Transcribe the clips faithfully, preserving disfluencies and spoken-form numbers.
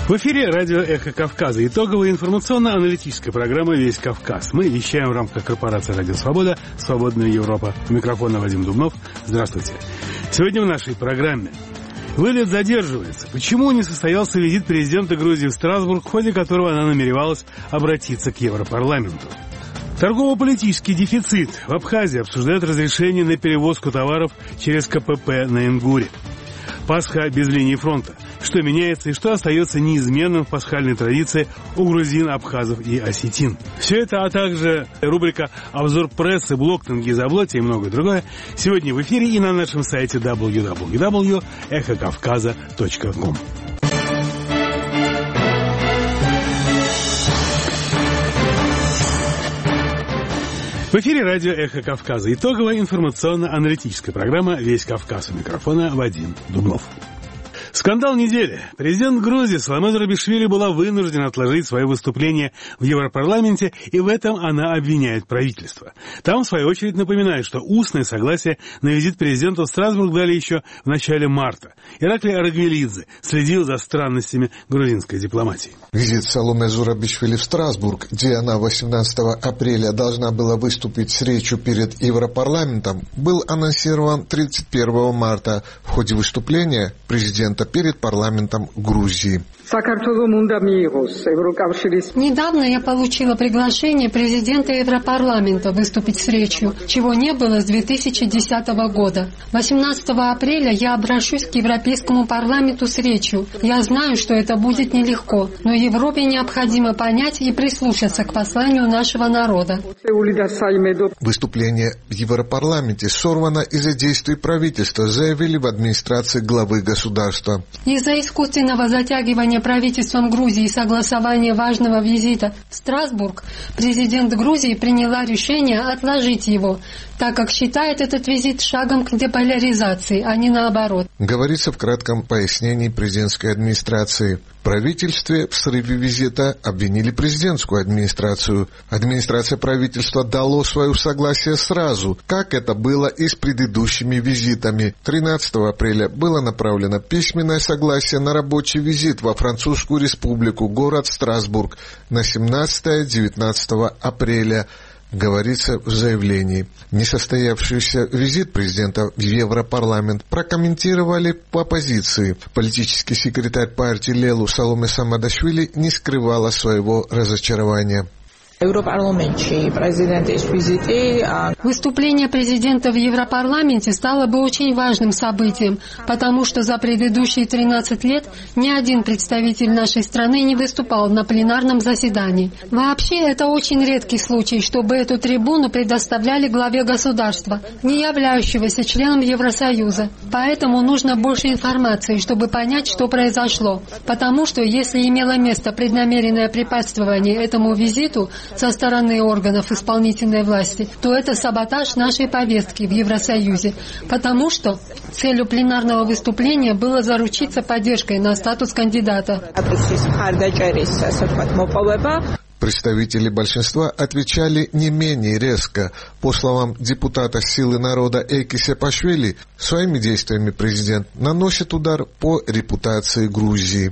В эфире радио «Эхо Кавказа». Итоговая информационно-аналитическая программа «Весь Кавказ». Мы вещаем в рамках корпорации «Радио Свобода», «Свободная Европа». У микрофона Вадим Дубнов. Здравствуйте. Сегодня в нашей программе вылет задерживается. Почему не состоялся визит президента Грузии в Страсбург, в ходе которого она намеревалась обратиться к Европарламенту? Торгово-политический дефицит. В Абхазии обсуждают разрешение на перевозку товаров через КПП на Ингуре. Пасха без линии фронта. Что меняется и что остается неизменным в пасхальной традиции у грузин, абхазов и осетин. Все это, а также рубрика «Обзор прессы», блог «Тенгизаблоти» и многое другое сегодня в эфире и на нашем сайте дабл ю дабл ю дабл ю точка эхо кавказа точка ком. В эфире радио «Эхо Кавказа». Итоговая информационно-аналитическая программа «Весь Кавказ». У микрофона Вадим Дубнов. Скандал недели. Президент Грузии Саломе Зурабишвили была вынуждена отложить свое выступление в Европарламенте, и в этом она обвиняет правительство. Там, в свою очередь, напоминает, что устное согласие на визит президента в Страсбург дали еще в начале марта. Ираклий Аргвелидзе следил за странностями грузинской дипломатии. Визит Саломе Зурабишвили в Страсбург, где она восемнадцатого апреля должна была выступить с речью перед Европарламентом, был анонсирован тридцать первого марта в ходе выступления президента перед парламентом Грузии. Недавно я получила приглашение президента Европарламента выступить с речью, чего не было с две тысячи десятого года. восемнадцатого апреля я обращусь к Европейскому парламенту с речью. Я знаю, что это будет нелегко, но Европе необходимо понять и прислушаться к посланию нашего народа. Выступление в Европарламенте сорвано из-за действий правительства, заявили в администрации главы государства. Из-за искусственного затягивания правительством Грузии и согласования важного визита в Страсбург, президент Грузии приняла решение отложить его, так как считает этот визит шагом к деполяризации, а не наоборот. Говорится в кратком пояснении президентской администрации. В правительстве в срыве визита обвинили президентскую администрацию. Администрация правительства дала свое согласие сразу, как это было и с предыдущими визитами. тринадцатого апреля было направлено письменное согласие на рабочий визит во Французскую республику, город Страсбург, на семнадцатого-девятнадцатого апреля. Говорится в заявлении. Несостоявшийся визит президента в Европарламент прокомментировали по оппозиции. Политический секретарь партии Лелу Саломе Самадашвили не скрывала своего разочарования. Выступление президента в Европарламенте стало бы очень важным событием, потому что за предыдущие тринадцать лет ни один представитель нашей страны не выступал на пленарном заседании. Вообще, это очень редкий случай, чтобы эту трибуну предоставляли главе государства, не являющегося членом Евросоюза. Поэтому нужно больше информации, чтобы понять, что произошло. Потому что, если имело место преднамеренное препятствование этому визиту со стороны органов исполнительной власти, то это саботаж нашей повестки в Евросоюзе, потому что целью пленарного выступления было заручиться поддержкой на статус кандидата. Представители большинства отвечали не менее резко. По словам депутата «Силы народа» Эйки Сепашвили, своими действиями президент наносит удар по репутации Грузии.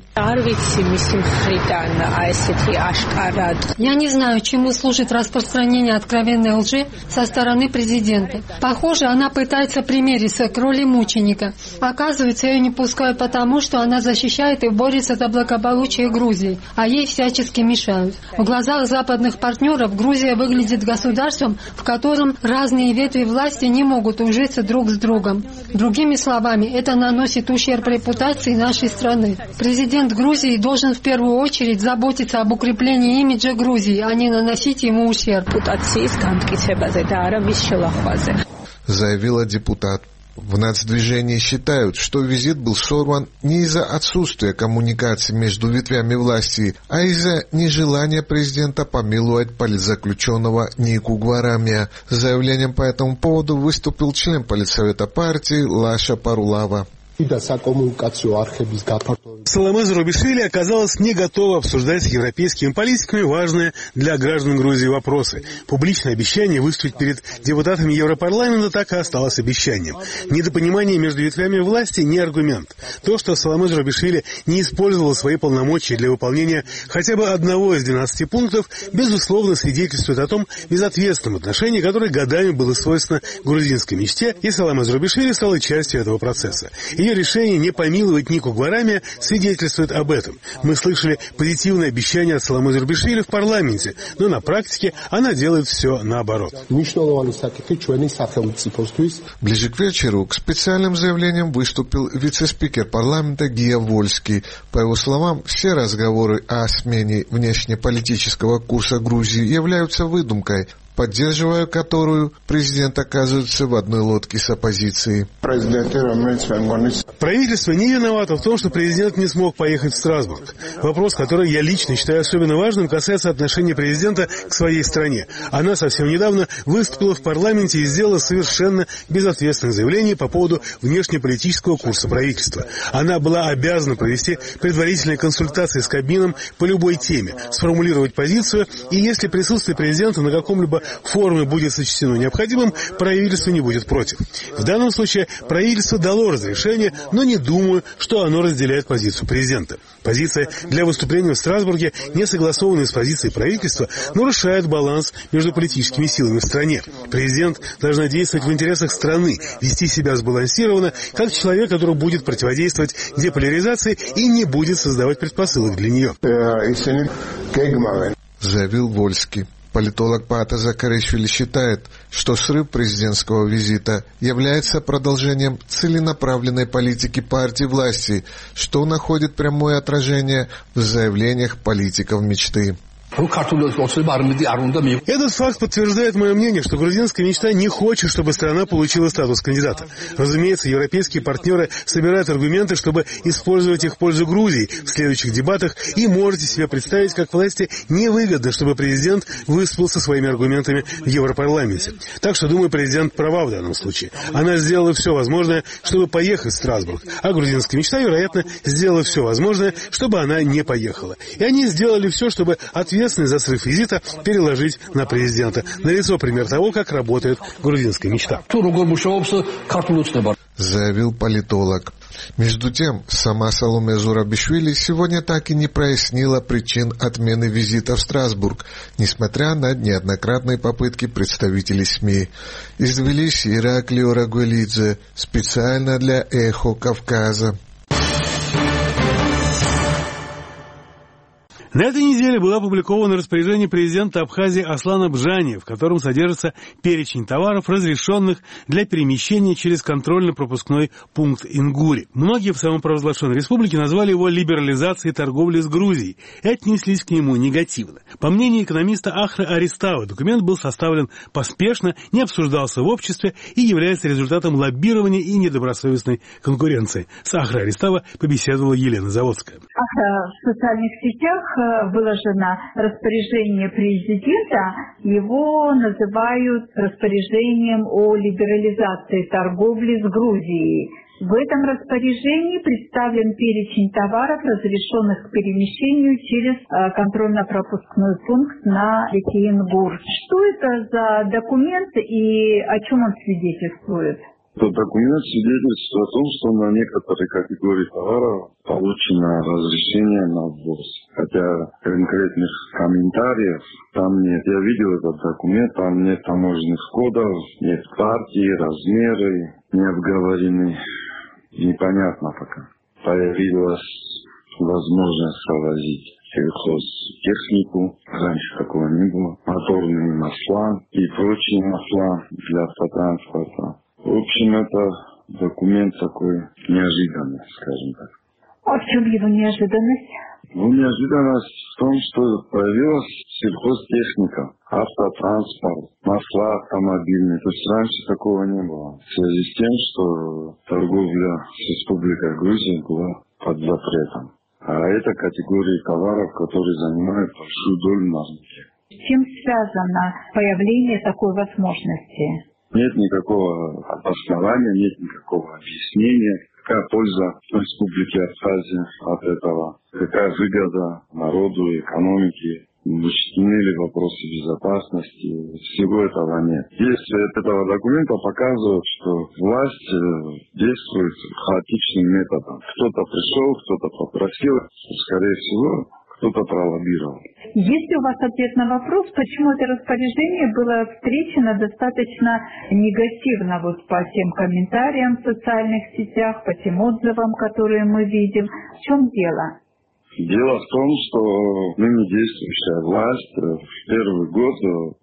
Я не знаю, чему служит распространение откровенной лжи со стороны президента. Похоже, она пытается примириться к роли мученика. Оказывается, ее не пускают потому, что она защищает и борется за благополучие Грузии, а ей всячески мешают. В глазах западных партнеров Грузия выглядит государством, в котором разные ветви власти не могут ужиться друг с другом. Другими словами, это наносит ущерб репутации нашей страны. Президент Грузии должен в первую очередь заботиться об укреплении имиджа Грузии, а не наносить ему ущерб. Заявила депутат. В нацдвижении считают, что визит был сорван не из-за отсутствия коммуникации между ветвями власти, а из-за нежелания президента помиловать политзаключенного Нику Гварамия. С заявлением по этому поводу выступил член политсовета партии Лаша Парулава. Саломе Зурабишвили оказалась не готова обсуждать с европейскими политиками важные для граждан Грузии вопросы. Публичное обещание выступить перед депутатами Европарламента так и осталось обещанием. Недопонимание между ветвями власти не аргумент. То, что Саломе Зурабишвили не использовала свои полномочия для выполнения хотя бы одного из двенадцати пунктов, безусловно свидетельствует о том безответственном отношении, которое годами было свойственно грузинской мечте, и Саломе Зурабишвили стала частью этого процесса. Ее решение не помиловать Нику Гварамия свидетельствует об этом. Мы слышали позитивное обещание от Саломе Зурабишвили в парламенте, но на практике она делает все наоборот. Ближе к вечеру к специальным заявлениям выступил вице-спикер парламента Гия Вольский. По его словам, все разговоры о смене внешнеполитического курса Грузии являются выдумкой, поддерживая которую президент оказывается в одной лодке с оппозицией. Правительство не виновато в том, что президент не смог поехать в Страсбург. Вопрос, который я лично считаю особенно важным, касается отношения президента к своей стране. Она совсем недавно выступила в парламенте и сделала совершенно безответственное заявление по поводу внешнеполитического курса правительства. Она была обязана провести предварительные консультации с Кабмином по любой теме, сформулировать позицию, и если присутствие президента на каком-либо форуме будет сочтено необходимым, правительство не будет против. В данном случае правительство дало разрешение, но не думаю, что оно разделяет позицию президента. Позиция для выступления в Страсбурге, не согласованная с позицией правительства, нарушает баланс между политическими силами в стране. Президент должна действовать в интересах страны, вести себя сбалансированно, как человек, который будет противодействовать деполяризации и не будет создавать предпосылок для нее. Заявил Вольский. Политолог Пата Закаришвили считает, что срыв президентского визита является продолжением целенаправленной политики партии власти, что находит прямое отражение в заявлениях политиков мечты. Этот факт подтверждает мое мнение, что грузинская мечта не хочет, чтобы страна получила статус кандидата. Разумеется, европейские партнеры собирают аргументы, чтобы использовать их в пользу Грузии в следующих дебатах, и можете себе представить, как власти невыгодно, чтобы президент выступил со своими аргументами в Европарламенте. Так что, думаю, президент права в данном случае. Она сделала все возможное, чтобы поехать в Страсбург, а грузинская мечта, вероятно, сделала все возможное, чтобы она не поехала. И они сделали все, чтобы ответственность за срыв визита переложить на президента. Налицо пример того, как работает грузинская мечта. Заявил политолог. Между тем, сама Саломе Зурабишвили сегодня так и не прояснила причин отмены визита в Страсбург, несмотря на неоднократные попытки представителей СМИ. Из Тбилиси Ираклио Рагуэлидзе, специально для «Эхо Кавказа». На этой неделе было опубликовано распоряжение президента Абхазии Аслана Бжани, в котором содержится перечень товаров, разрешенных для перемещения через контрольно-пропускной пункт Ингури. Многие в самопровозглашенной республике назвали его либерализацией торговли с Грузией и отнеслись к нему негативно. По мнению экономиста Ахра Аристава, документ был составлен поспешно, не обсуждался в обществе и является результатом лоббирования и недобросовестной конкуренции. С Ахра Аристава побеседовала Елена Заводская. Ахра в социальных сетях выложено распоряжение президента, его называют распоряжением о либерализации торговли с Грузией. В этом распоряжении представлен перечень товаров, разрешенных к перемещению через контрольно-пропускной пункт на реке Ингур. Что это за документ и о чем он свидетельствует? Этот документ свидетельствует о том, что на некоторые категории товаров получено разрешение на ввоз. Хотя конкретных комментариев там нет. Я видел этот документ, там нет таможенных кодов, нет партии, размеры не обговорены. Непонятно пока. Появилась возможность провозить сельхозтехнику. Раньше такого не было. Моторные масла и прочие масла для автотранспорта. В общем, это документ такой неожиданный, скажем так. А в чем его неожиданность? Ну, неожиданность в том, что появилась сельхозтехника, автотранспорт, масла автомобильные. То есть раньше такого не было. В связи с тем, что торговля с Республикой Грузия была под запретом. А это категории товаров, которые занимают большую долю на рынке. С чем связано появление такой возможности? Нет никакого обоснования, нет никакого объяснения. какая польза Республике Абхазия от этого, какая выгода народу, экономике. Учтены ли вопросы безопасности, всего этого нет. Действие этого документа показывает, что власть действует хаотичным методом. Кто-то пришел, кто-то попросил, скорее всего, кто-то пролоббировал. Есть ли у вас ответ на вопрос, почему это распоряжение было встречено достаточно негативно вот по тем комментариям в социальных сетях, по тем отзывам, которые мы видим? В чем дело? Дело в том, что ныне действующая власть в первый год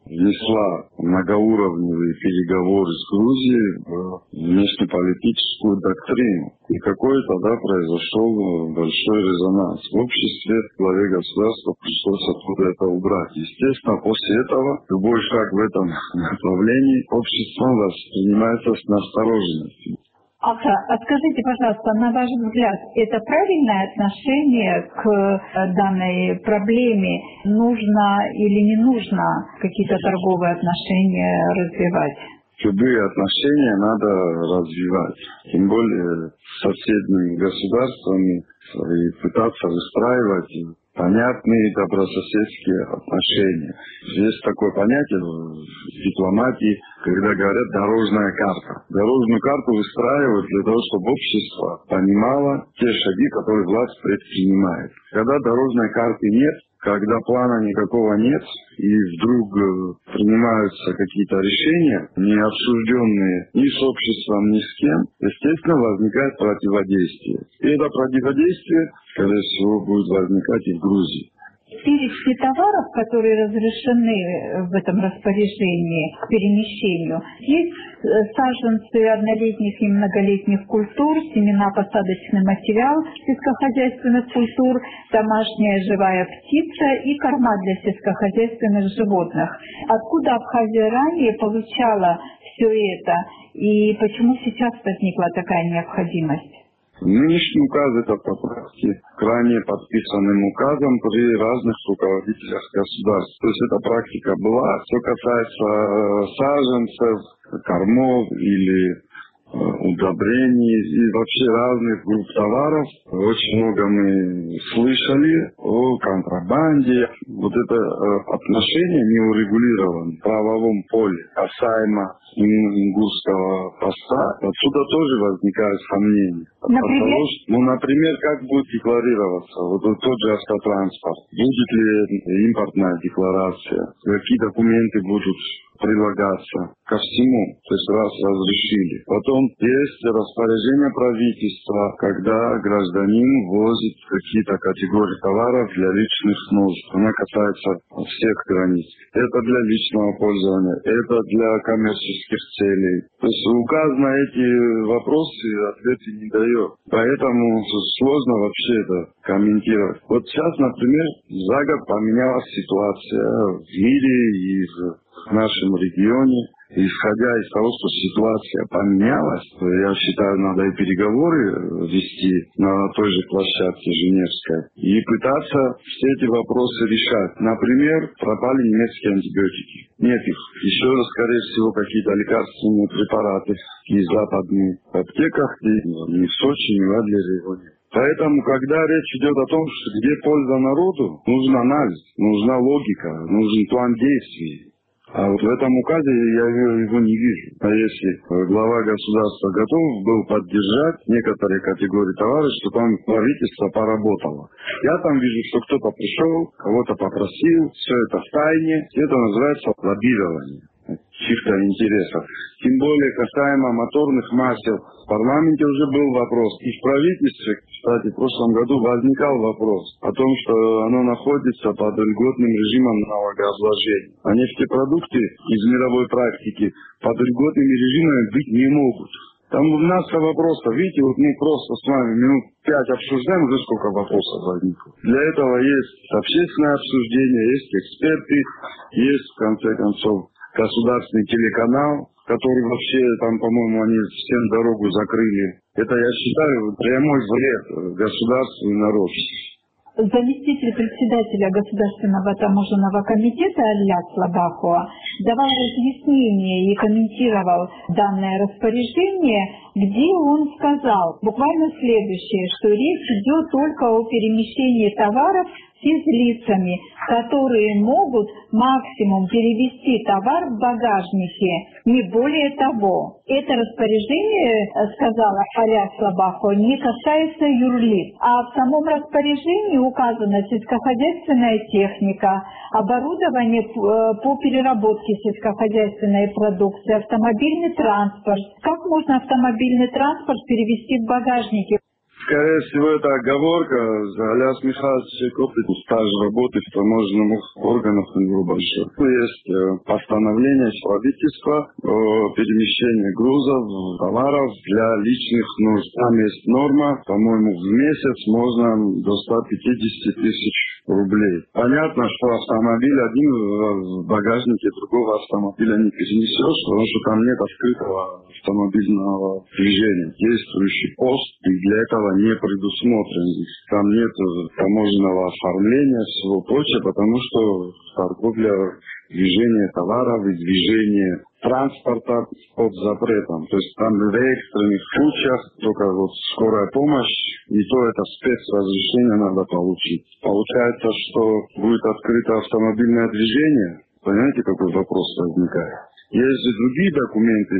внесла многоуровневые переговоры с Грузией в внешнеполитическую доктрину. И какой тогда произошел большой резонанс. В обществе главе государства пришлось оттуда это убрать. Естественно, после этого любой шаг в этом направлении обществом воспринимается с настороженностью. Ага, а скажите, пожалуйста, на ваш взгляд, это правильное отношение к данной проблеме? Нужно или не нужно какие-то торговые отношения развивать? Любые отношения надо развивать, тем более с соседними государствами, и пытаться выстраивать понятные добрососедские отношения. Есть такое понятие в дипломатии, когда говорят «дорожная карта». Дорожную карту выстраивают для того, чтобы общество понимало те шаги, которые власть предпринимает. Когда дорожной карты нет, когда плана никакого нет, и вдруг принимаются какие-то решения, не обсужденные ни с обществом, ни с кем, естественно, возникает противодействие. И это противодействие, скорее всего, будет возникать и в Грузии. Перечни товаров, которые разрешены в этом распоряжении к перемещению, есть саженцы однолетних и многолетних культур, семена, посадочный материал сельскохозяйственных культур, домашняя живая птица и корма для сельскохозяйственных животных. Откуда Абхазия ранее получала все это и почему сейчас возникла такая необходимость? Нынешний указ – это поправки к ранее подписанным указам при разных руководителях государств. То есть эта практика была. Что касается саженцев, кормов или удобрений и вообще разных групп товаров, очень много мы слышали о контрабанде. Вот это отношение не урегулировано в правовом поле касаемо Ингурского поста. Отсюда тоже возникают сомнения. Например? Потому что, ну, например, как будет декларироваться вот тот же автотранспорт? Будет ли импортная декларация? Какие документы будут прилагаться ко всему, то есть раз разрешили. Потом есть распоряжение правительства, когда гражданин возит какие-то категории товаров для личных нужд. Она касается всех границ. Это для личного пользования, это для коммерческих целей. То есть указ на эти вопросы ответы не дает. Поэтому сложно вообще это комментировать. Вот сейчас, например, за год поменялась ситуация в мире и в в нашем регионе. Исходя из того, что ситуация поменялась, я считаю, надо и переговоры вести на той же площадке Женевской и пытаться все эти вопросы решать. Например, пропали немецкие антибиотики. Нет их. Еще раз, скорее всего, какие-то лекарственные препараты из западных аптеках, ни в Сочи, ни в Адлере. Поэтому, когда речь идет о том, что где польза народу, нужен анализ, нужна логика, нужен план действий. А вот в этом указе я его не вижу. А если глава государства готов был поддержать некоторые категории товаров, что там правительство поработало. Я там вижу, что кто-то пришел, кого-то попросил, все это в тайне. Это называется лоббирование чьих-то интересов. Тем более касаемо моторных масел. В парламенте уже был вопрос. И в правительстве, кстати, в прошлом году возникал вопрос о том, что оно находится под льготным режимом налогообложения. А нефтепродукты из мировой практики под льготными режимами быть не могут. Там масса вопросов. Видите, вот мы просто с вами минут пять обсуждаем, уже сколько вопросов возникло. Для этого есть общественное обсуждение, есть эксперты, есть, в конце концов, государственный телеканал, который вообще там, по-моему, они всем дорогу закрыли. Это, я считаю, прямой вред государству и народу. Заместитель председателя Государственного таможенного комитета Альяс Лабахуа давал разъяснение и комментировал данное распоряжение, где он сказал буквально следующее, что речь идет только о перемещении товаров физлицами, которые могут максимум перевести товар в багажнике, не более того. Это распоряжение, сказала Альяс Лабахуа, не касается юрлиц, а в самом распоряжении указана сельскохозяйственная техника, оборудование по переработке сельскохозяйственной продукции, автомобильный транспорт. Как можно автомобильный транспорт перевести в багажнике? Скорее всего, это оговорка. Альяс Михайлович опыт, стаж работы в таможенных органах у него большой. Есть постановление правительства о перемещении грузов, товаров для личных нужд. Там есть норма, по-моему, в месяц можно до ста пятидесяти тысяч рублей. Понятно, что автомобиль один в багажнике другого автомобиля не перенесешь, потому что там нет открытого автомобильного движения. Действующий пост и для этого не предусмотрен. Там нет таможенного оформления, всего прочего, потому что торговля, движение товаров и движение транспорта под запретом. То есть там в экстренных случаях только вот скорая помощь, и то это спецразрешение надо получить. Получается, что будет открыто автомобильное движение. Понимаете, какой вопрос возникает? Есть же другие документы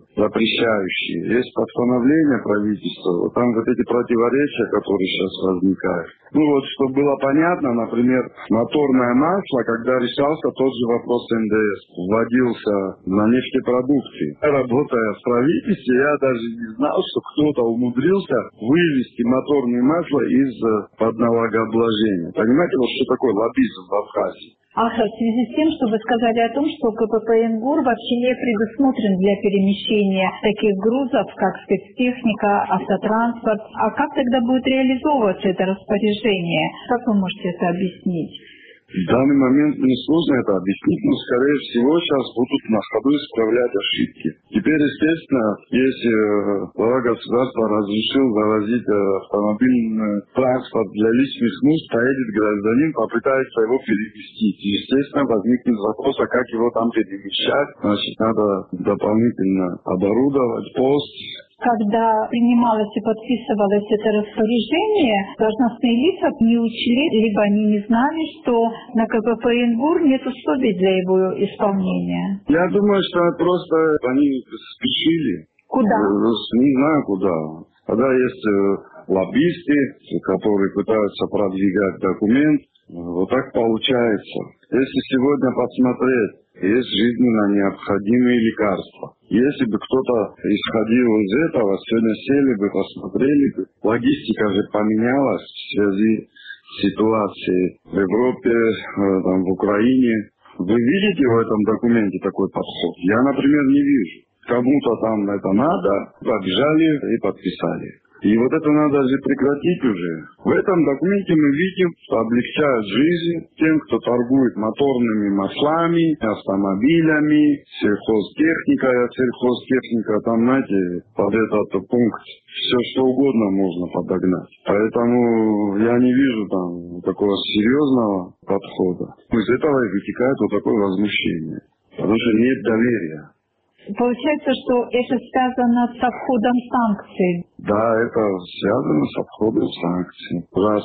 запрещающие, есть постановление правительства, вот там вот эти противоречия, которые сейчас возникают. Ну вот, чтобы было понятно, например, моторное масло, когда решался тот же вопрос эн дэ эс, вводился на нефтепродукты. Работая в правительстве, я даже не знал, что кто-то умудрился вывести моторное масло из-под налогообложения. Понимаете, вот что такое лоббизм в Абхазии? Ах, в связи с тем, что вы сказали о том, что ка пэ пэ эн-ГУР вообще не предусмотрен для перемещения таких грузов, как спецтехника, автотранспорт. А как тогда будет реализовываться это распоряжение? Как вы можете это объяснить? В данный момент несложно это объяснить, но, скорее всего, сейчас будут на ходу исправлять ошибки. Теперь, естественно, если глава государства разрешил завозить автомобильный транспорт для личных нужд, поедет гражданин, попытается его переместить. Естественно, возникнет вопрос, а как его там перемещать? Значит, надо дополнительно оборудовать пост. Когда принималось и подписывалось это распоряжение, должностные лица не учли, либо они не знали, что на ка пэ пэ эн-ГУР нет условий для его исполнения. Я думаю, что просто они спешили. Куда? Не знаю куда. Когда есть лоббисты, которые пытаются продвигать документ, вот так получается. Если сегодня посмотреть, есть жизненно необходимые лекарства. Если бы кто-то исходил из этого, сегодня сели бы, посмотрели бы. Логистика же поменялась в связи с ситуацией в Европе, там, в Украине. Вы видите в этом документе такой подход? Я, например, не вижу. Кому-то там это надо, побежали и подписали. И вот это надо же прекратить уже. В этом документе мы видим, что облегчают жизнь тем, кто торгует моторными маслами, автомобилями, сельхозтехникой, а сельхозтехника, там, знаете, под этот пункт все что угодно можно подогнать. Поэтому я не вижу там такого серьезного подхода. Из этого и вытекает вот такое возмущение. Потому что нет доверия. Получается, что это связано с обходом санкций. Да, это связано с обходом санкций. Раз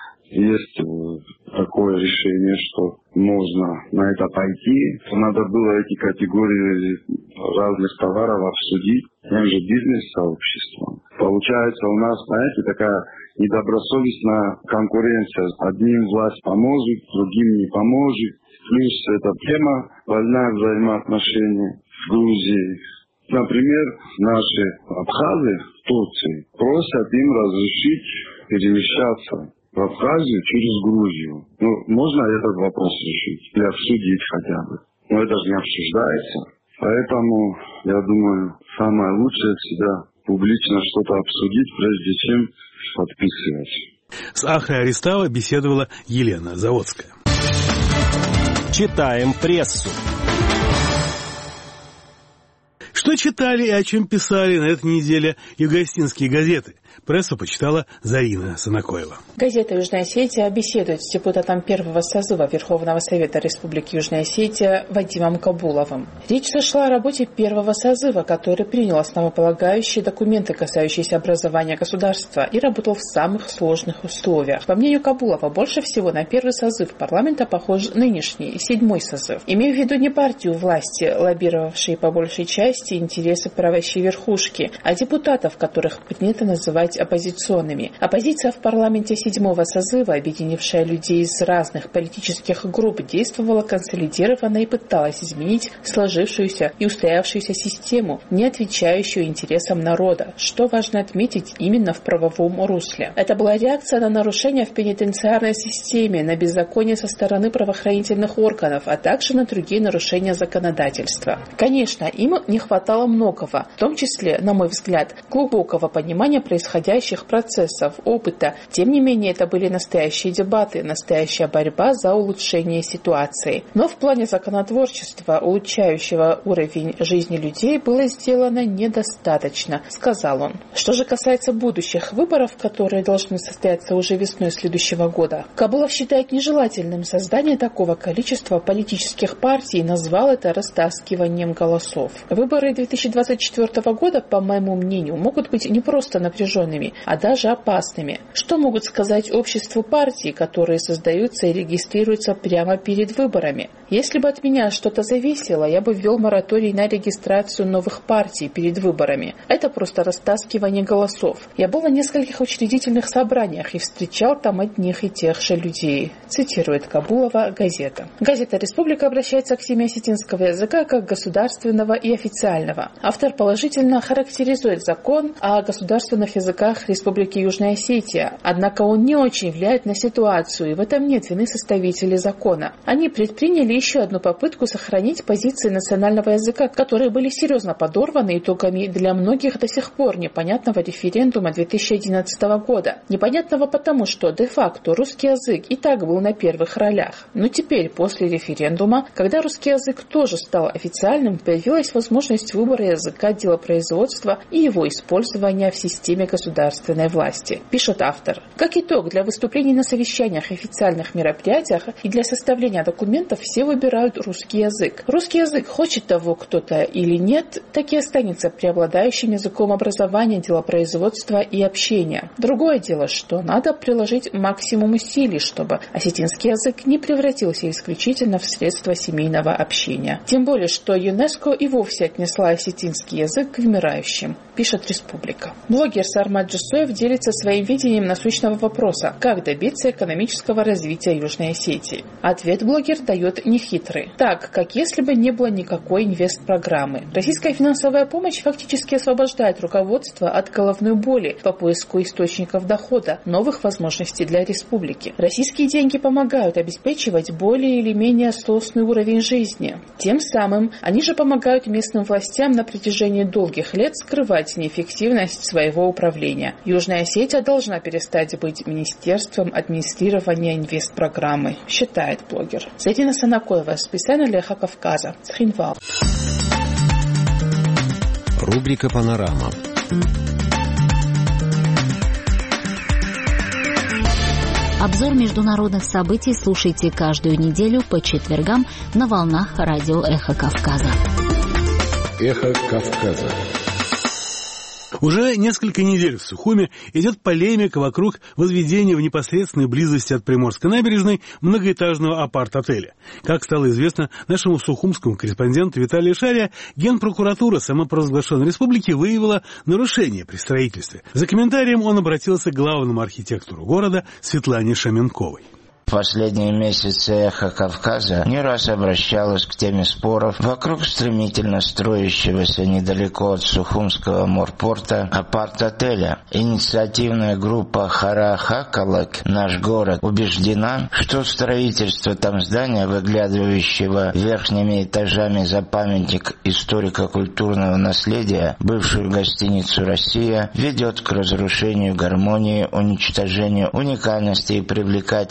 есть такое решение, что можно на это пойти, то надо было эти категории разных товаров обсудить тем же бизнес-сообществом. Получается, у нас, знаете, такая недобросовестная конкуренция. Одним власть поможет, другим не поможет. Плюс эта тема больная взаимоотношения в Грузии. Например, наши абхазы в Турции просят им разрешить перемещаться в Абхазию через Грузию. Ну, можно этот вопрос решить или обсудить хотя бы. Но это же не обсуждается. Поэтому, я думаю, самое лучшее всегда публично что-то обсудить, прежде чем подписывать. С Ахой Аристава беседовала Елена Заводская. Читаем прессу. Что читали и о чем писали на этой неделе югоостинские газеты? Прессу почитала Зарина Санакоева. Газета «Южная Осетия» беседует с депутатом первого созыва Верховного Совета Республики Южная Осетия Вадимом Кабуловым. Речь зашла о работе первого созыва, который принял основополагающие документы, касающиеся образования государства, и работал в самых сложных условиях. По мнению Кабулова, больше всего на первый созыв парламента похож нынешний, седьмой созыв. Имею в виду не партию власти, лоббировавшие по большей части интересы правящей верхушки, а депутатов, которых принято называть оппозиционными. Оппозиция в парламенте седьмого созыва, объединившая людей из разных политических групп, действовала консолидированно и пыталась изменить сложившуюся и устоявшуюся систему, не отвечающую интересам народа, что важно отметить именно в правовом русле. Это была реакция на нарушения в пенитенциарной системе, на беззаконие со стороны правоохранительных органов, а также на другие нарушения законодательства. Конечно, им не хватало многого, в том числе, на мой взгляд, глубокого понимания происходящего процессов, опыта. Тем не менее, это были настоящие дебаты, настоящая борьба за улучшение ситуации. Но в плане законотворчества, улучшающего уровень жизни людей, было сделано недостаточно, сказал он. Что же касается будущих выборов, которые должны состояться уже весной следующего года, Кабулов считает нежелательным создание такого количества политических партий и назвал это растаскиванием голосов. Выборы две тысячи двадцать четвёртого года, по моему мнению, могут быть не просто напряженными, а даже опасными. Что могут сказать обществу партий, которые создаются и регистрируются прямо перед выборами? Если бы от меня что-то зависело, я бы ввел мораторий на регистрацию новых партий перед выборами. Это просто растаскивание голосов. Я был на нескольких учредительных собраниях и встречал там одних и тех же людей. Цитирует Кабулова газета. Газета «Республика» обращается к теме осетинского языка как государственного и официального. Автор положительно характеризует закон о государственных языках Республики Южная Осетия, однако он не очень влияет на ситуацию, и в этом нет вины составителей закона. Они предприняли еще одну попытку сохранить позиции национального языка, которые были серьезно подорваны итогами для многих до сих пор непонятного референдума две тысячи одиннадцатого года. Непонятного потому, что де-факто русский язык и так был на первых ролях. Но теперь, после референдума, когда русский язык тоже стал официальным, появилась возможность выбора языка делопроизводства и его использования в системе государственной власти, пишет автор. Как итог, для выступлений на совещаниях и официальных мероприятиях и для составления документов все выбирают русский язык. Русский язык, хочет того кто-то или нет, так и останется преобладающим языком образования, делопроизводства и общения. Другое дело, что надо приложить максимум усилий, чтобы осетинский язык не превратился исключительно в средство семейного общения. Тем более, что ЮНЕСКО и вовсе отнесла осетинский язык к вымирающим, пишет «Республика». Блогер Сармат Джусоев делится своим видением насущного вопроса, как добиться экономического развития Южной Осетии. Ответ блогер дает нехитрый. Так, как если бы не было никакой инвестпрограммы. Российская финансовая помощь фактически освобождает руководство от головной боли по поиску источников дохода, новых возможностей для республики. Российские деньги помогают обеспечивать более или менее сносный уровень жизни. Тем самым они же помогают местным властям на протяжении долгих лет скрывать неэффективность своего управления. Южная Осетия должна перестать быть министерством администрирования инвестпрограммы, считает блогер. Зарина Санакоева, специально для Эхо Кавказа, Цхинвал. Рубрика «Панорама». Обзор международных событий слушайте каждую неделю по четвергам на волнах радио «Эхо Кавказа». «Эхо Кавказа». Уже несколько недель в Сухуме идет полемика вокруг возведения в непосредственной близости от Приморской набережной многоэтажного апарт-отеля. Как стало известно нашему сухумскому корреспонденту Виталию Шария, Генпрокуратура самопровозглашенной республики выявила нарушение при строительстве. За комментарием он обратился к главному архитектору города Светлане Шаменковой. В последние месяцы «Эхо Кавказа» не раз обращалось к теме споров вокруг стремительно строящегося недалеко от Сухумского морпорта апарт-отеля. Инициативная группа «Хара Хакалак», «Наш город», убеждена, что строительство там здания, выглядывающего верхними этажами за памятник историко-культурного наследия, бывшую гостиницу «Россия», ведет к разрушению гармонии, уничтожению уникальности и привлекательности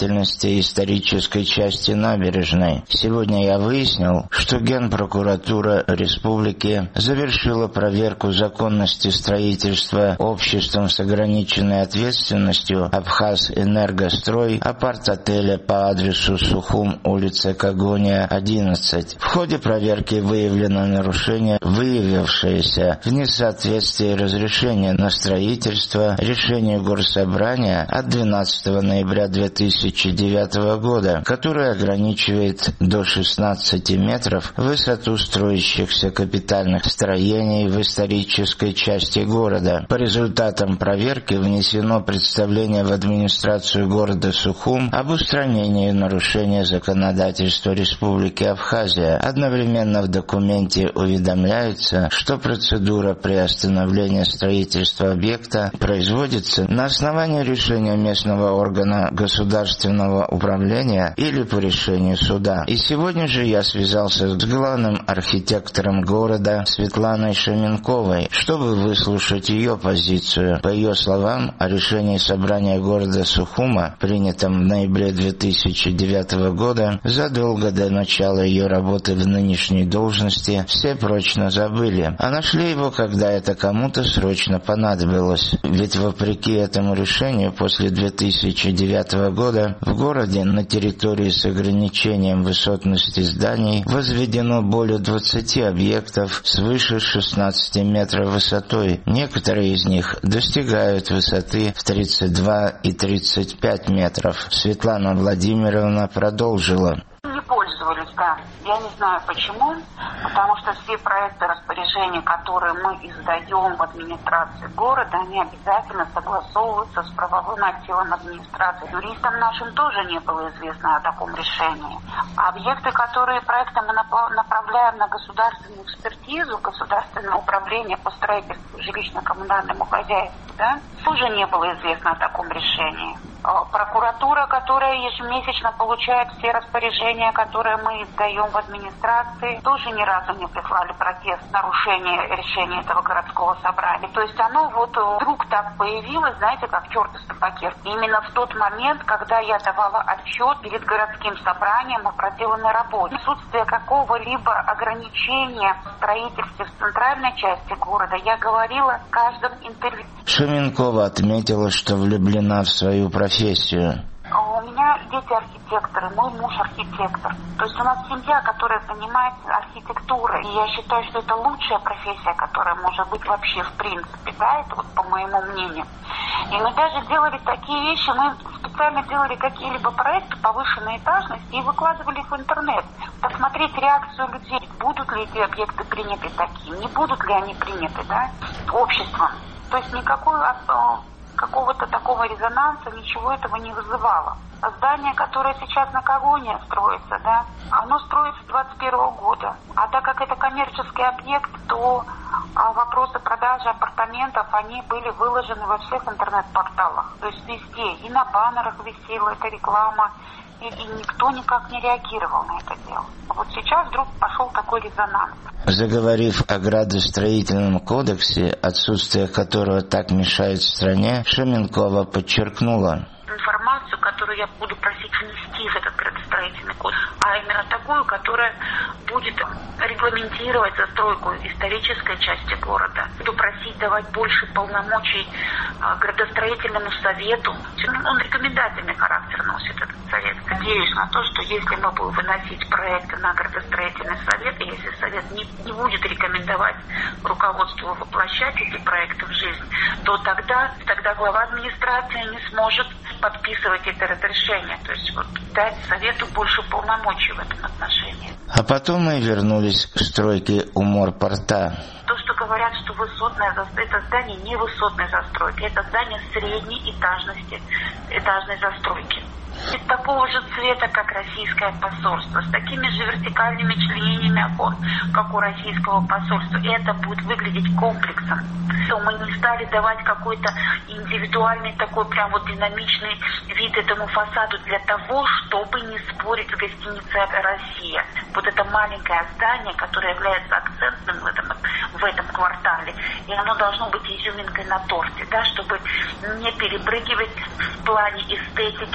части исторической части набережной. Сегодня я выяснил, что Генпрокуратура Республики завершила проверку законности строительства обществом с ограниченной ответственностью «Абхаз-Энергострой» апарт-отеля по адресу Сухум, улица Когония, одиннадцать. В ходе проверки выявлено нарушение, выявившееся в несоответствии разрешения на строительство решению Горсобрания от двенадцатого ноября две тысячи девятого года, которое ограничивает до шестнадцати метров высоту строящихся капитальных строений в исторической части города. По результатам проверки внесено представление в администрацию города Сухум об устранении нарушения законодательства Республики Абхазия. Одновременно в документе уведомляется, что процедура приостановления строительства объекта производится на основании решения местного органа государственного управления или по решению суда. И сегодня же я связался с главным архитектором города Светланой Шаменковой, чтобы выслушать ее позицию. По ее словам, о решении собрания города Сухума, принятом в ноябре две тысячи девятого года, задолго до начала ее работы в нынешней должности, все прочно забыли, а нашли его, когда это кому-то срочно понадобилось. Ведь вопреки этому решению, после две тысячи девятого года в городе на территории с ограничением высотности зданий возведено более двадцати объектов свыше шестнадцати метров высотой. Некоторые из них достигают высоты в тридцать два и тридцать пять метров. Светлана Владимировна продолжила. Не пользовались, да. Я не знаю почему, потому что все проекты распоряжения, которые мы издаем в администрации города, они обязательно согласовываются с правовым отделом администрации. Юристам нашим тоже не было известно о таком решении. Объекты, которые проекты мы направляем на государственную экспертизу, государственное управление по строительству жилищно-коммунальному хозяйству, да, тоже не было известно о таком решении. Прокуратура, которая ежемесячно получает все распоряжения, которые мы издаем в администрации, тоже ни разу не прислали протест нарушения решения этого городского собрания. То есть оно вот вдруг так появилось, знаете, как черт из табакерки. Именно в тот момент, когда я давала отчет перед городским собранием о проделанной работе. Отсутствие какого-либо ограничения в строительстве в центральной части города я говорила в каждом интервью. Шаменкова отметила, что влюблена в свою профессию. У меня дети архитекторы, мой муж архитектор. То есть у нас семья, которая занимается архитектурой. И я считаю, что это лучшая профессия, которая может быть вообще в принципе, да, это вот по моему мнению. И мы даже делали такие вещи, мы специально делали какие-либо проекты повышенной этажности и выкладывали их в интернет. Посмотреть реакцию людей, будут ли эти объекты приняты такие, не будут ли они приняты, да, обществом. То есть никакой какого-то такого резонанса, ничего этого не вызывало. Здание, которое сейчас на Когоне строится, да, оно строится с двадцать первого года. А так как это коммерческий объект, то а, вопросы продажи апартаментов, они были выложены во всех интернет-порталах. То есть везде, и на баннерах висела эта реклама, и, и никто никак не реагировал на это дело. А вот сейчас вдруг пошел такой резонанс. Заговорив о градостроительном кодексе, отсутствие которого так мешает стране, Шаменкова подчеркнула. Информацию, которую я буду просить внести в этот градостроительный кодекс, а именно такую, которая будет регламентировать застройку исторической части города. Буду просить давать больше полномочий а, градостроительному совету. Он рекомендательный характер носит, этот совет. Надеюсь на то, что если мы будем выносить проекты на градостроительный совет, и если совет не, не будет рекомендовать руководству воплощать эти проекты в жизнь, то тогда, тогда глава администрации не сможет подписывать это разрешение. То есть вот дать совету больше полномочий в этом отношении. А потом мы вернулись к стройке у морпорта. То, что говорят, что высотное, это здание не высотной застройки, это здание средней этажности, этажной застройки. Из такого же цвета, как российское посольство, с такими же вертикальными членениями окон, как у российского посольства. И это будет выглядеть комплексом. То мы не стали давать какой-то индивидуальный такой прям вот динамичный вид этому фасаду для того, чтобы не спорить с гостиницей «Россия». Вот это маленькое здание, которое является акцентным в этом, в этом квартале, и оно должно быть изюминкой на торте, да, чтобы не перепрыгивать в плане эстетики это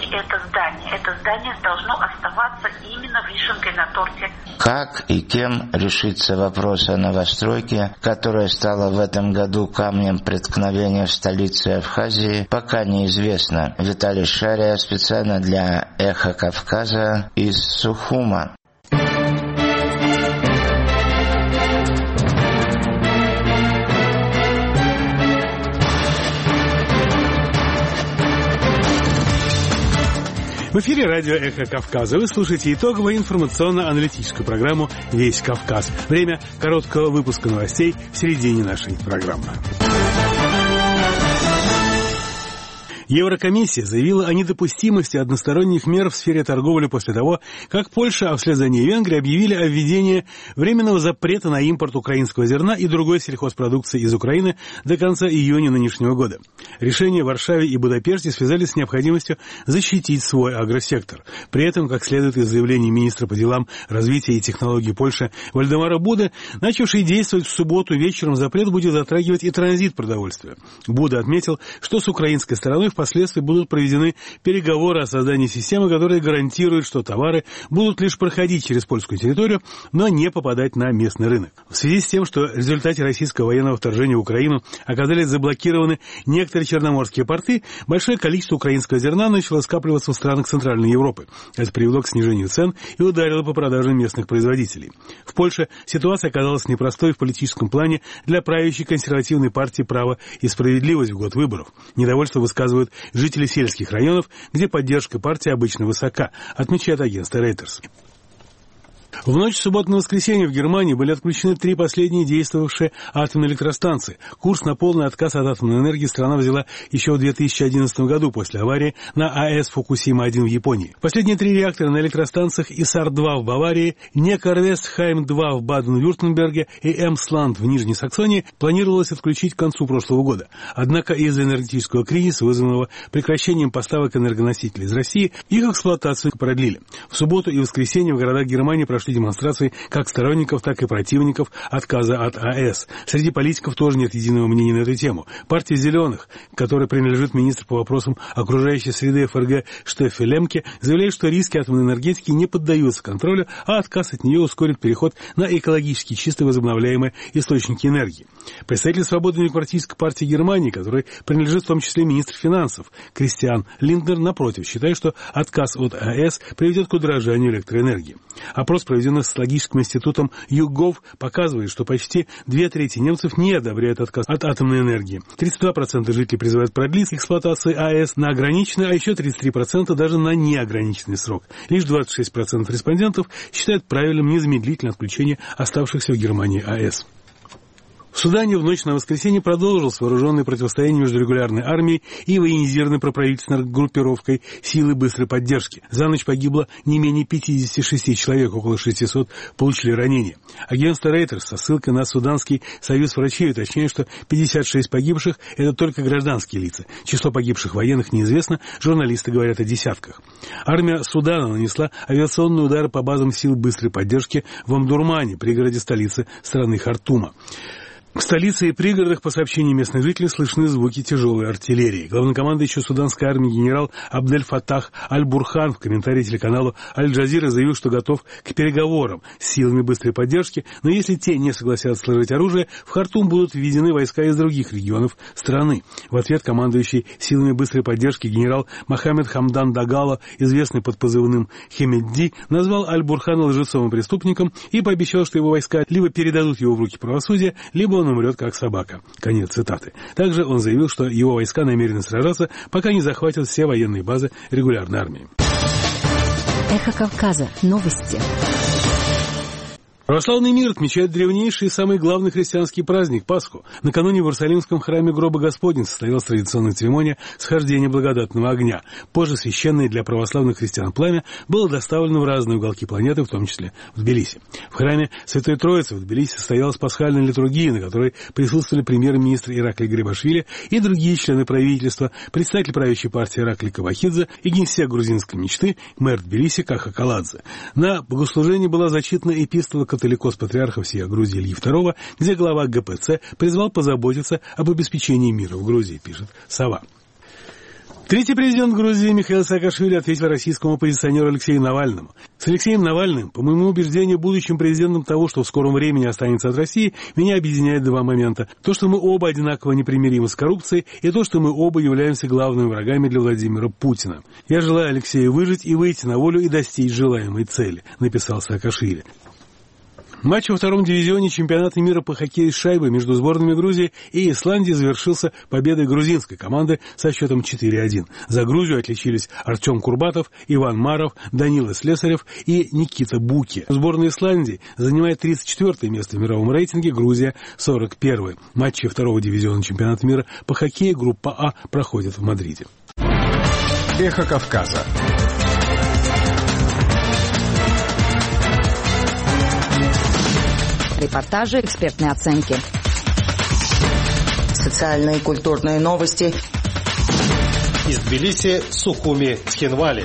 здание. Это здание должно оставаться именно вишенкой на торте. Как и кем решится вопрос о новостройке, которая стала в этом году камнем преткновения в столице Абхазии, пока неизвестно. Виталий Шария специально для «Эхо Кавказа» из Сухума. В эфире радио «Эхо Кавказа». Вы слушаете итоговую информационно-аналитическую программу «Весь Кавказ». Время короткого выпуска новостей в середине нашей программы. Еврокомиссия заявила о недопустимости односторонних мер в сфере торговли после того, как Польша, а вслед за ней Венгрия, объявили о введении временного запрета на импорт украинского зерна и другой сельхозпродукции из Украины до конца июня нынешнего года. Решения в Варшаве и Будапеште связались с необходимостью защитить свой агросектор. При этом, как следует из заявления министра по делам развития и технологий Польши Вальдемара Буды, начавший действовать в субботу вечером запрет будет затрагивать и транзит продовольствия. Буда отметил, что с украинской стороной впоследствии будут проведены переговоры о создании системы, которая гарантирует, что товары будут лишь проходить через польскую территорию, но не попадать на местный рынок. В связи с тем, что в результате российского военного вторжения в Украину оказались заблокированы некоторые черноморские порты, большое количество украинского зерна начало скапливаться в странах Центральной Европы. Это привело к снижению цен и ударило по продажам местных производителей. В Польше ситуация оказалась непростой в политическом плане для правящей консервативной партии «Право и справедливость» в год выборов. Недовольство высказывают жители сельских районов, где поддержка партии обычно высока, отмечает агентство Reuters. В ночь с субботы на воскресенье в Германии были отключены три последние действовавшие атомные электростанции. Курс на полный отказ от атомной энергии страна взяла еще в две тысячи одиннадцатом году после аварии на АЭС Фукусима один в Японии. Последние три реактора на электростанциях Исар два в Баварии, Некарвестхайм два в Баден-Вюртемберге и Эмсланд в Нижней Саксонии планировалось отключить к концу прошлого года. Однако из-за энергетического кризиса, вызванного прекращением поставок энергоносителей из России, их эксплуатацию продлили. В субботу и воскресенье в городах Германии прошли демонстрации как сторонников, так и противников отказа от АЭС. Среди политиков тоже нет единого мнения на эту тему. Партия «Зеленых», которой принадлежит министр по вопросам окружающей среды ФРГ Штеффи Лемке, заявляет, что риски атомной энергетики не поддаются контролю, а отказ от нее ускорит переход на экологически чистые возобновляемые источники энергии. Представитель Свободной демократической партии Германии, которой принадлежит в том числе министр финансов Кристиан Линднер, напротив, считает, что отказ от АЭС приведет к удорожанию электроэнергии. Опрос, проведенный социологическим институтом YouGov, показывает, что почти две трети немцев не одобряют отказ от атомной энергии. тридцать два процента жителей призывают продлить эксплуатацию АЭС на ограниченный, а еще тридцать три процента даже на неограниченный срок. Лишь двадцать шесть процентов респондентов считают правильным незамедлительное отключение оставшихся в Германии АЭС. В Судане в ночь на воскресенье продолжилось вооруженное противостояние между регулярной армией и военизированной проправительственной группировкой силы быстрой поддержки. За ночь погибло не менее пятьдесят шесть человек, около шестисот получили ранения. Агентство Reuters со ссылкой на Суданский союз врачей уточняет, что пятьдесят шесть погибших – это только гражданские лица. Число погибших военных неизвестно, журналисты говорят о десятках. Армия Судана нанесла авиационные удары по базам сил быстрой поддержки в Омдурмане, пригороде столицы страны Хартума. В столице и пригородах, по сообщению местных жителей, слышны звуки тяжелой артиллерии. Главнокомандующий суданской армии генерал Абдель-Фаттах Аль-Бурхан в комментарии телеканалу Аль-Джазира заявил, что готов к переговорам с силами быстрой поддержки, но если те не согласятся сложить оружие, в Хартум будут введены войска из других регионов страны. В ответ командующий силами быстрой поддержки генерал Мохаммед Хамдан Дагала, известный под позывным Хемедди, назвал Аль-Бурхана лжецом и преступником и пообещал, что его войска либо передадут его в руки правосудия, либо он умрет как собака. Конец цитаты. Также он заявил, что его войска намерены сражаться, пока не захватят все военные базы регулярной армии. Эхо Кавказа. Новости. Православный мир отмечает древнейший и самый главный христианский праздник – Пасху. Накануне в Иерусалимском храме Гроба Господня состоялась традиционная церемония схождения благодатного огня. Позже священное для православных христиан пламя было доставлено в разные уголки планеты, в том числе в Тбилиси. В храме Святой Троицы в Тбилиси состоялась пасхальная литургия, на которой присутствовали премьер-министр Ираклий Грибашвили и другие члены правительства, представитель правящей партии Ираклий Кавахидзе и генсек грузинской мечты мэр Тбилиси Каха Каладзе. На богослужении была зачитана эпистола католикос патриарха всея Грузии Ильи второго, где глава ГПЦ призвал позаботиться об обеспечении мира в Грузии, пишет «Сова». Третий президент Грузии Михаил Саакашвили ответил российскому оппозиционеру Алексею Навальному. С Алексеем Навальным, по моему убеждению, будущим президентом того, что в скором времени останется от России, меня объединяет два момента. То, что мы оба одинаково непримиримы с коррупцией, и то, что мы оба являемся главными врагами для Владимира Путина. Я желаю Алексею выжить и выйти на волю и достичь желаемой цели, написал Саакашвили. Матч во втором дивизионе чемпионата мира по хоккею с шайбой между сборными Грузии и Исландии завершился победой грузинской команды со счетом четыре один. За Грузию отличились Артем Курбатов, Иван Маров, Данила Слесарев и Никита Буки. Сборная Исландии занимает тридцать четвёртое место в мировом рейтинге, Грузия сорок первое. Матчи второго дивизиона чемпионата мира по хоккею группа А проходят в Мадриде. Эхо Кавказа. Репортажи, экспертные оценки. Социальные и культурные новости. Из Тбилиси, Сухуми, Цхинвали.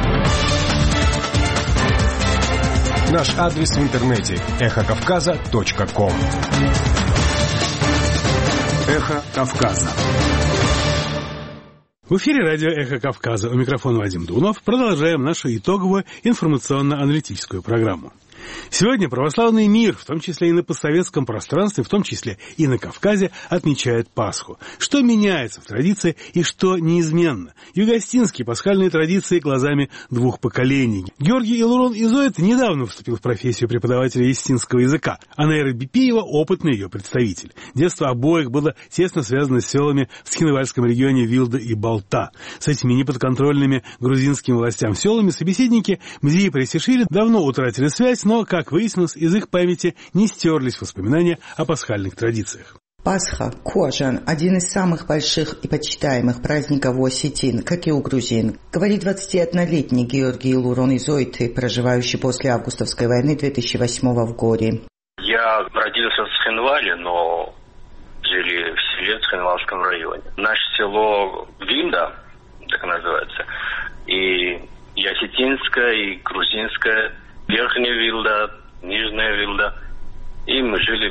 Наш адрес в интернете эхо кавказа точка ком. Эхо Кавказа. В эфире радио «Эхо Кавказа». У микрофона Вадим Дунов. Продолжаем нашу итоговую информационно-аналитическую программу. Сегодня православный мир, в том числе и на постсоветском пространстве, в том числе и на Кавказе, отмечает Пасху. Что меняется в традиции и что неизменно? Югостинские пасхальные традиции глазами двух поколений. Георгий Илурон Изоид недавно вступил в профессию преподавателя ястинского языка, а Найра Бипиева – опытный ее представитель. Детство обоих было тесно связано с селами в Цхинвальском регионе Вилда и Балта. С этими неподконтрольными грузинским властям селами собеседники Мзии и Пресишили давно утратили связь, но, как выяснилось, из их памяти не стерлись воспоминания о пасхальных традициях. Пасха, Кожан – один из самых больших и почитаемых праздников у осетин, как и у грузин, говорит двадцатиоднолетний Георгий Илурон Изоид, проживающий после августовской войны две тысячи восьмого в Горе. Я родился в Цхинвале, но жили в селе в Цхинвальском районе. Наше село Вилда, так называется, и, и осетинское, и грузинское, Верхняя Вилда, Нижняя Вилда, и мы жили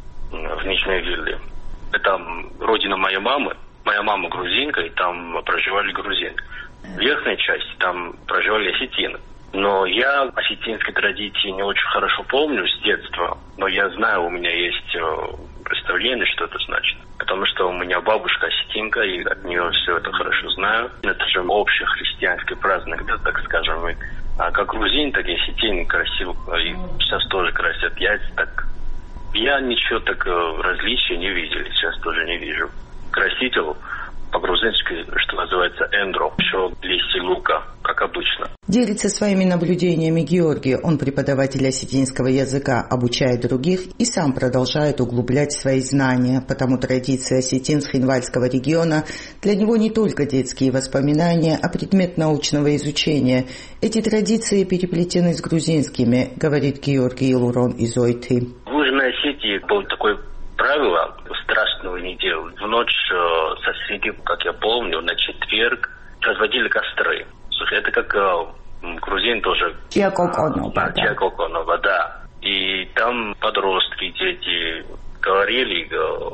в Нижней Вилде. Это родина моей мамы. Моя мама грузинка, и там проживали грузины. В верхней части там проживали осетины. Но я осетинской традиции не очень хорошо помню с детства, но я знаю, у меня есть представление, что это значит. Потому что у меня бабушка осетинка, и от нее все это хорошо знаю. Это же общий христианский праздник, да, так скажем. И, а как грузин, так и осетин красиво, и сейчас тоже красят яйца, так. Я ничего так различия не видел, сейчас тоже не вижу. Краситель по-грузински, что называется, эндро, еще листья лука, как обычно. Делится своими наблюдениями Георгий. Он преподаватель осетинского языка, обучает других и сам продолжает углублять свои знания. Потому традиции осетин Цхинвальского региона для него не только детские воспоминания, а предмет научного изучения. Эти традиции переплетены с грузинскими, говорит Георгий Илурон Изоид. В Южной Осетии было такое правило страшного не делать. В ночь э, соседи, как я помню, на четверг разводили костры. Слушай, это как э, грузин тоже. Чиакоконова, да. Чиакоконова, да. И там подростки, дети говорили,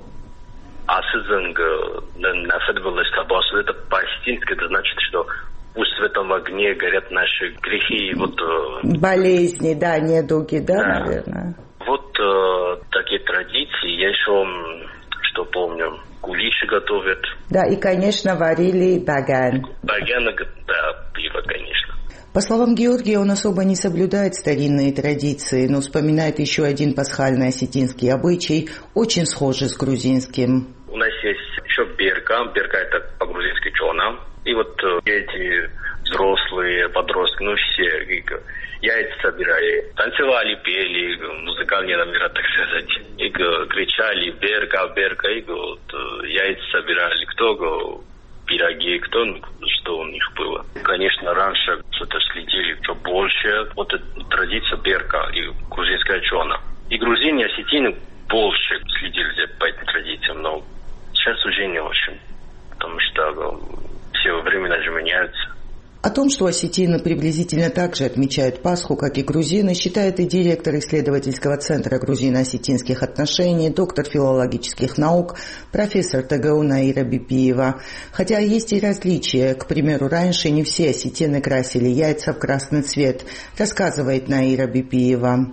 асызынг, нафедвалась табасу. Это по-осетински, это значит, что пусть в этом огне горят наши грехи. Вот, э, болезни, да, недуги, да, да. наверное. Вот э, такие традиции. Я еще, что помню, куличи готовят. Да, и, конечно, варили баган. Баган, да, пиво, конечно. По словам Георгия, он особо не соблюдает старинные традиции, но вспоминает еще один пасхальный осетинский обычай, очень схожий с грузинским. У нас есть еще берка. Берка – это по-грузински чона. И вот эти взрослые, подростки, ну все яйца собирали, танцевали, пели, музыкальные номера, так сказать. И кричали «берка, берка», и вот, яйца собирали. Кто пироги, кто что у них было. Конечно, раньше что-то следили что больше. Вот эта традиция берка и грузинская чона. И грузины, и осетины больше следили по этим традициям, но сейчас уже не очень. Потому что все времена же меняются. О том, что осетины приблизительно так же отмечают Пасху, как и грузины, считает и директор исследовательского центра грузино-осетинских отношений, доктор филологических наук, профессор ТГУ Наира Бипиева. Хотя есть и различия. К примеру, раньше не все осетины красили яйца в красный цвет, рассказывает Наира Бипиева.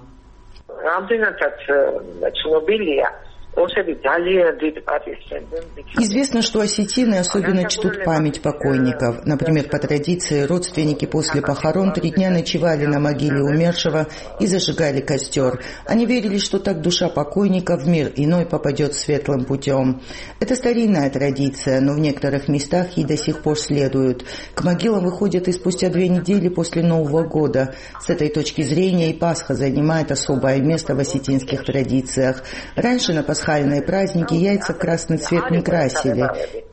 Известно, что осетины особенно чтут память покойников. Например, по традиции родственники после похорон три дня ночевали на могиле умершего и зажигали костер. Они верили, что так душа покойника в мир иной попадет светлым путем. Это старинная традиция, но в некоторых местах ей до сих пор следуют. К могилам выходят и спустя две недели после Нового года. С этой точки зрения и Пасха занимает особое место в осетинских традициях. Раньше на Пасху пасхальные праздники яйца в красный цвет не красили.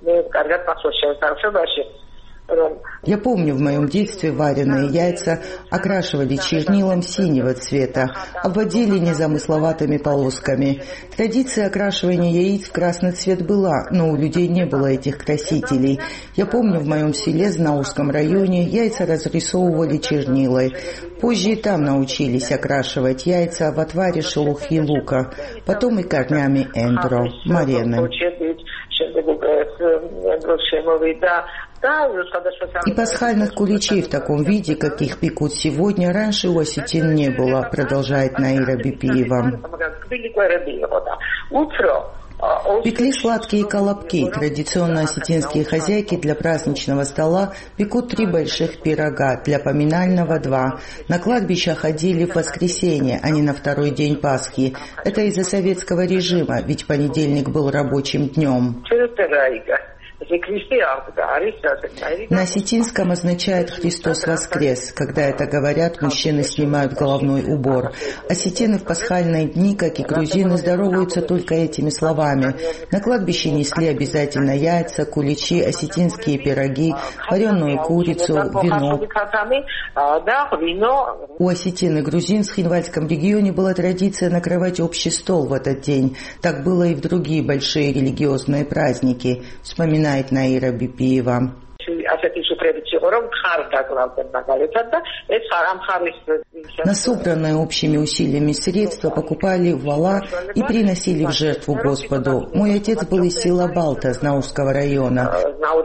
Я помню, в моем детстве вареные яйца окрашивали чернилом синего цвета, обводили незамысловатыми полосками. Традиция окрашивания яиц в красный цвет была, но у людей не было этих красителей. Я помню, в моем селе, Знаурском районе, яйца разрисовывали чернилой. Позже и там научились окрашивать яйца в отваре шелухи лука, потом и корнями эндро, марены. И пасхальных куличей в таком виде, как их пекут сегодня, раньше у осетин не было, продолжает Наира Бипиева. Пекли сладкие колобки. Традиционно осетинские хозяйки для праздничного стола пекут три больших пирога, для поминального два. На кладбище ходили в воскресенье, а не на второй день Пасхи. Это из-за советского режима, ведь понедельник был рабочим днем. На осетинском означает «Христос воскрес». Когда это говорят, мужчины снимают головной убор. Осетины в пасхальные дни, как и грузины, здороваются только этими словами. На кладбище несли обязательно яйца, куличи, осетинские пироги, вареную курицу, вино. У осетин и грузин в Цхинвальском регионе была традиция накрывать общий стол в этот день. Так было и в другие большие религиозные праздники, вспоминает Наира Бипиева. На собранные общими усилиями средства покупали вала и приносили в жертву Господу. Мой отец был из села Балта, Знаурского района.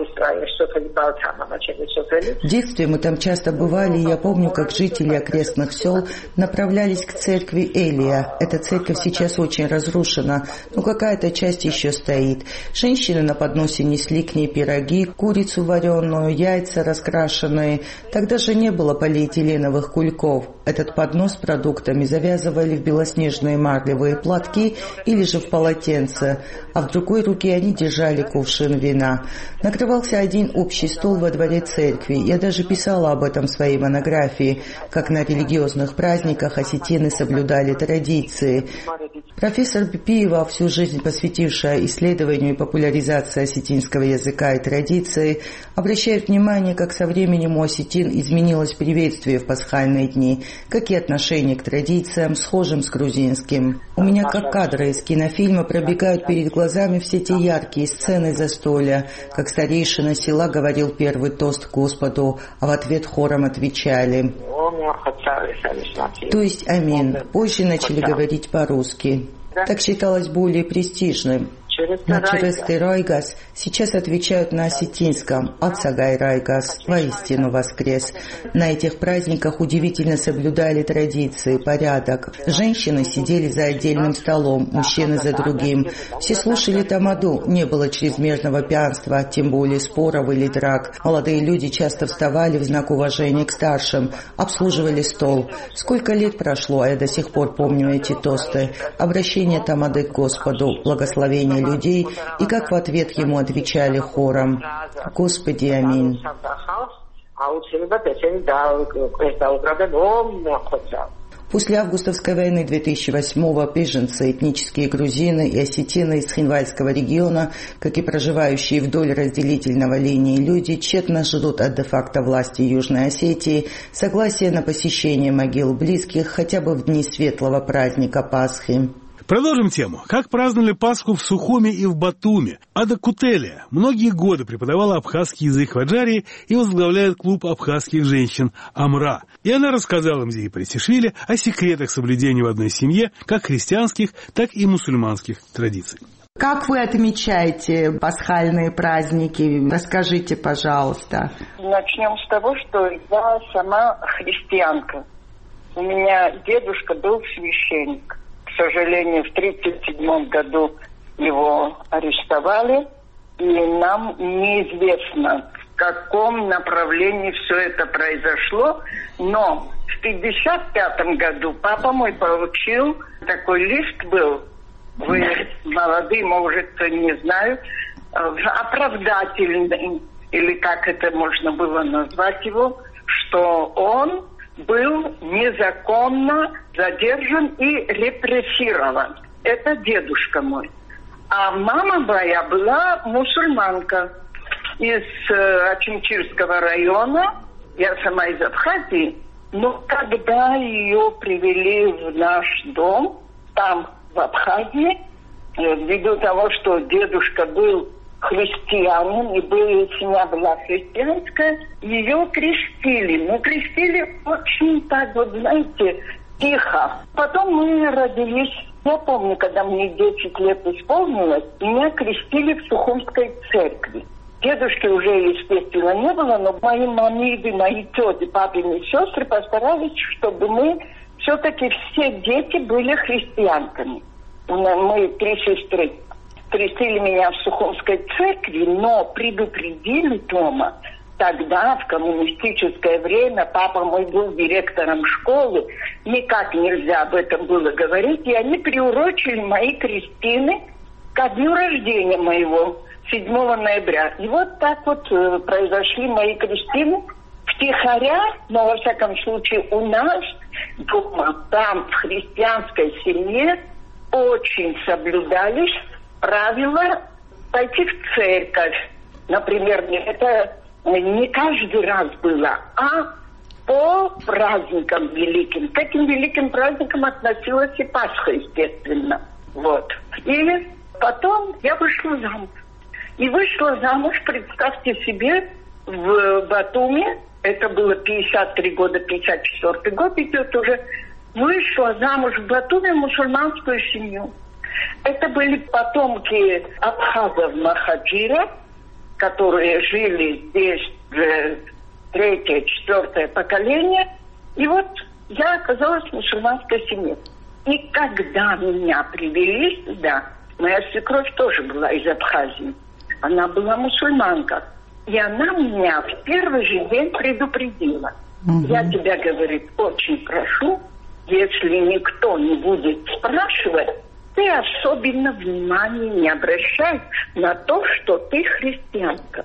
В детстве мы там часто бывали, и я помню, как жители окрестных сел направлялись к церкви Элия. Эта церковь сейчас очень разрушена, но какая-то часть еще стоит. Женщины на подносе несли к ней пироги, курицу вареную, яйца раскрашенные. Тогда же не было полиэтиленовых кульков. Этот поднос с продуктами завязывали в белоснежные марлевые платки или же в полотенце, а в другой руке они держали кувшин вина. Накрывался один общий стол во дворе церкви. Я даже писала об этом в своей монографии, как на религиозных праздниках осетины соблюдали традиции. Профессор Бипиева, всю жизнь посвятившая исследованию и популяризации осетинского языка и традиции, обращает внимание, как со временем у осетин изменилось приветствие в пасхальные дни, как и отношение к традициям, схожим с грузинским. У меня, как кадры из кинофильма, пробегают перед глазами все те яркие сцены застолья, как старейшина села говорил первый тост к Господу, а в ответ хором отвечали. То есть «Амин». Позже начали говорить по-русски. Так считалось более престижным. На «Чересты Райгас» сейчас отвечают на осетинском «Ацагай Райгас», воистину воскрес. На этих праздниках удивительно соблюдали традиции, порядок. Женщины сидели за отдельным столом, мужчины за другим. Все слушали тамаду, не было чрезмерного пьянства, тем более споров или драк. Молодые люди часто вставали в знак уважения к старшим, обслуживали стол. Сколько лет прошло, а я до сих пор помню эти тосты. Обращение тамады к Господу, благословение людей, и как в ответ ему отвечали хором: «Господи, аминь». После августовской войны две тысячи восьмого беженцы, этнические грузины и осетины из Цхинвальского региона, как и проживающие вдоль разделительного линии люди, тщетно ждут от де-факто власти Южной Осетии согласия на посещение могил близких хотя бы в дни светлого праздника Пасхи. Продолжим тему. Как праздновали Пасху в Сухуми и в Батуми? Ада Кутелия многие годы преподавала абхазский язык в Аджарии и возглавляет клуб абхазских женщин «Амра». И она рассказала Мзии Притишвили о секретах соблюдения в одной семье как христианских, так и мусульманских традиций. Как вы отмечаете пасхальные праздники? Расскажите, пожалуйста. Начнем с того, что я сама христианка. У меня дедушка был священник. К сожалению, в тридцать седьмом году его арестовали, и нам неизвестно, в каком направлении все это произошло, но в пятьдесят пятом году папа мой получил, такой лист был, вы молодые, может, не знаю, оправдательный, или как это можно было назвать его, что он был незаконно задержан и репрессирован. Это дедушка мой. А мама моя была мусульманка из э, Очимчирского района, я сама из Абхазии, но когда ее привели в наш дом, там, в Абхазии, ввиду того, что дедушка был христианин, и была, семья была христианская, ее крестили. Ну, крестили очень так, вот, знаете, тихо. Потом мы родились. Я помню, когда мне десять лет исполнилось, меня крестили в Сухумской церкви. Дедушки уже, естественно, не было, но мои мамиды, мои тети, папины сестры постарались, чтобы мы все-таки все дети были христианками. Мы три сестры крестили меня в Сухумской церкви, но предупредили дома. Тогда, в коммунистическое время, папа мой был директором школы, никак нельзя об этом было говорить, и они приурочили мои крестины ко дню рождения моего, седьмого ноября. И вот так вот э, произошли мои крестины втихаря, но, во всяком случае, у нас дома, там, в христианской семье, очень соблюдались правила пойти в церковь. Например, это не каждый раз было, а по праздникам великим. К этим великим праздникам относилась и Пасха, естественно. Вот. И потом я вышла замуж. И вышла замуж, представьте себе, в Батуми, это было пятьдесят три года, пятьдесят четвёртый год идет уже, вышла замуж в Батуми в мусульманскую семью. Это были потомки абхазов Махаджира, которые жили здесь уже третье, четвертое поколение. И вот я оказалась в мусульманской семье. И когда меня привели сюда, моя свекровь тоже была из Абхазии. Она была мусульманка. И она меня в первый же день предупредила. Угу. Я тебя, говорит, очень прошу, если никто не будет спрашивать, ты особенно внимания не обращай на то, что ты христианка.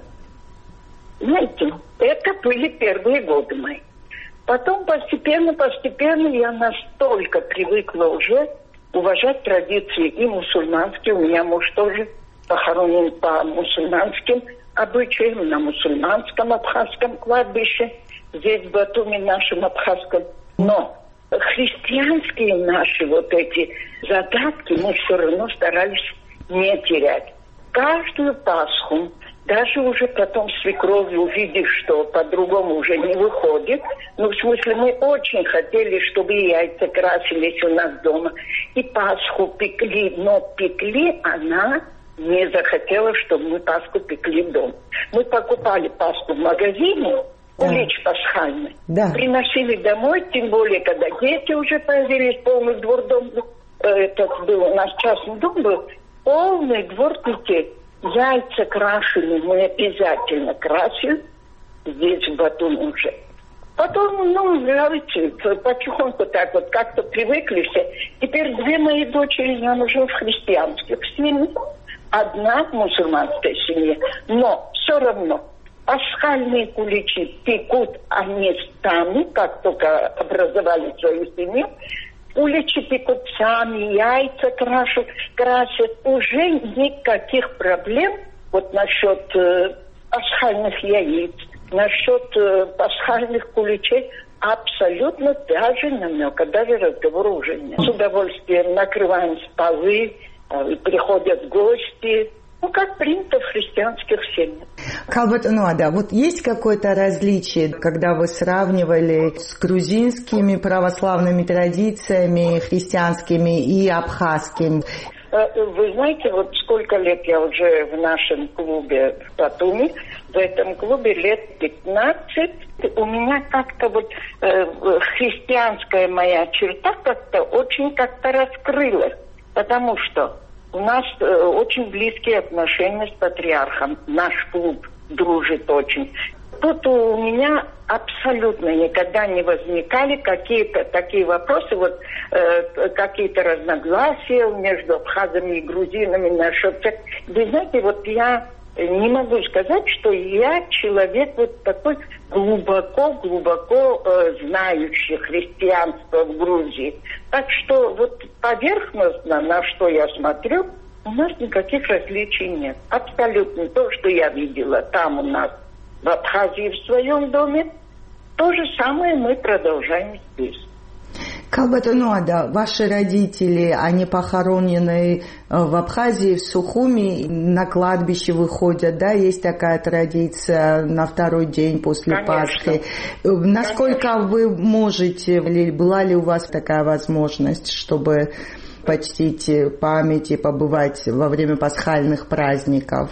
Знаете, это были первые годы мои. Потом постепенно, постепенно я настолько привыкла уже уважать традиции и мусульманские. У меня муж тоже похоронен по мусульманским обычаям, на мусульманском абхазском кладбище, здесь в Батуми нашем абхазском. Но христианские наши вот эти задатки мы все равно старались не терять. Каждую Пасху, даже уже потом свекровь, увидев, что по-другому уже не выходит, ну, в смысле, мы очень хотели, чтобы яйца красились у нас дома, и Пасху пекли, но пекли она не захотела, чтобы мы Пасху пекли дома. Мы покупали Пасху в магазине, кулич пасхальный, да. Приносили домой, тем более, когда дети уже появились, полный двор дом, этот был, у нас частный дом был, полный двор детей. Яйца крашеные мы обязательно красили, здесь в Батуми уже. Потом, ну, знаете, потихоньку так вот как-то привыкли все. Теперь две мои дочери замужем в христианских семьях, одна в мусульманской семье, но все равно пасхальные куличи пекут они сами, как только образовали свою семью. Куличи пекут сами, яйца крашут, красят. Уже никаких проблем вот насчет э, пасхальных яиц, насчет э, пасхальных куличей абсолютно даже намека, даже разговора уже нет. С удовольствием накрываем столы, приходят гости. Ну, как принято в христианских семьях. Калбат Онуада, вот есть какое-то различие, когда вы сравнивали с грузинскими православными традициями, христианскими и абхазскими? Вы знаете, вот сколько лет я уже в нашем клубе в Батуми, в этом клубе лет пятнадцать, у меня как-то вот э, христианская моя черта как-то очень как-то раскрылась, потому что у нас э, очень близкие отношения с патриархом. Наш клуб дружит очень. Тут у меня абсолютно никогда не возникали какие-то такие вопросы, вот э, какие-то разногласия между абхазами и грузинами насчет. Вы знаете, вот я не могу сказать, что я человек вот такой глубоко-глубоко э, знающий христианство в Грузии. Так что вот поверхностно, на что я смотрю, у нас никаких различий нет. Абсолютно то, что я видела там у нас в Абхазии в своем доме, то же самое мы продолжаем здесь. Калбат Онуада, ваши родители, они похоронены в Абхазии, в Сухуми, на кладбище выходят, да, есть такая традиция на второй день после Конечно. Пасхи. Насколько Конечно. Вы можете, или была ли у вас такая возможность, чтобы почтить память и побывать во время пасхальных праздников?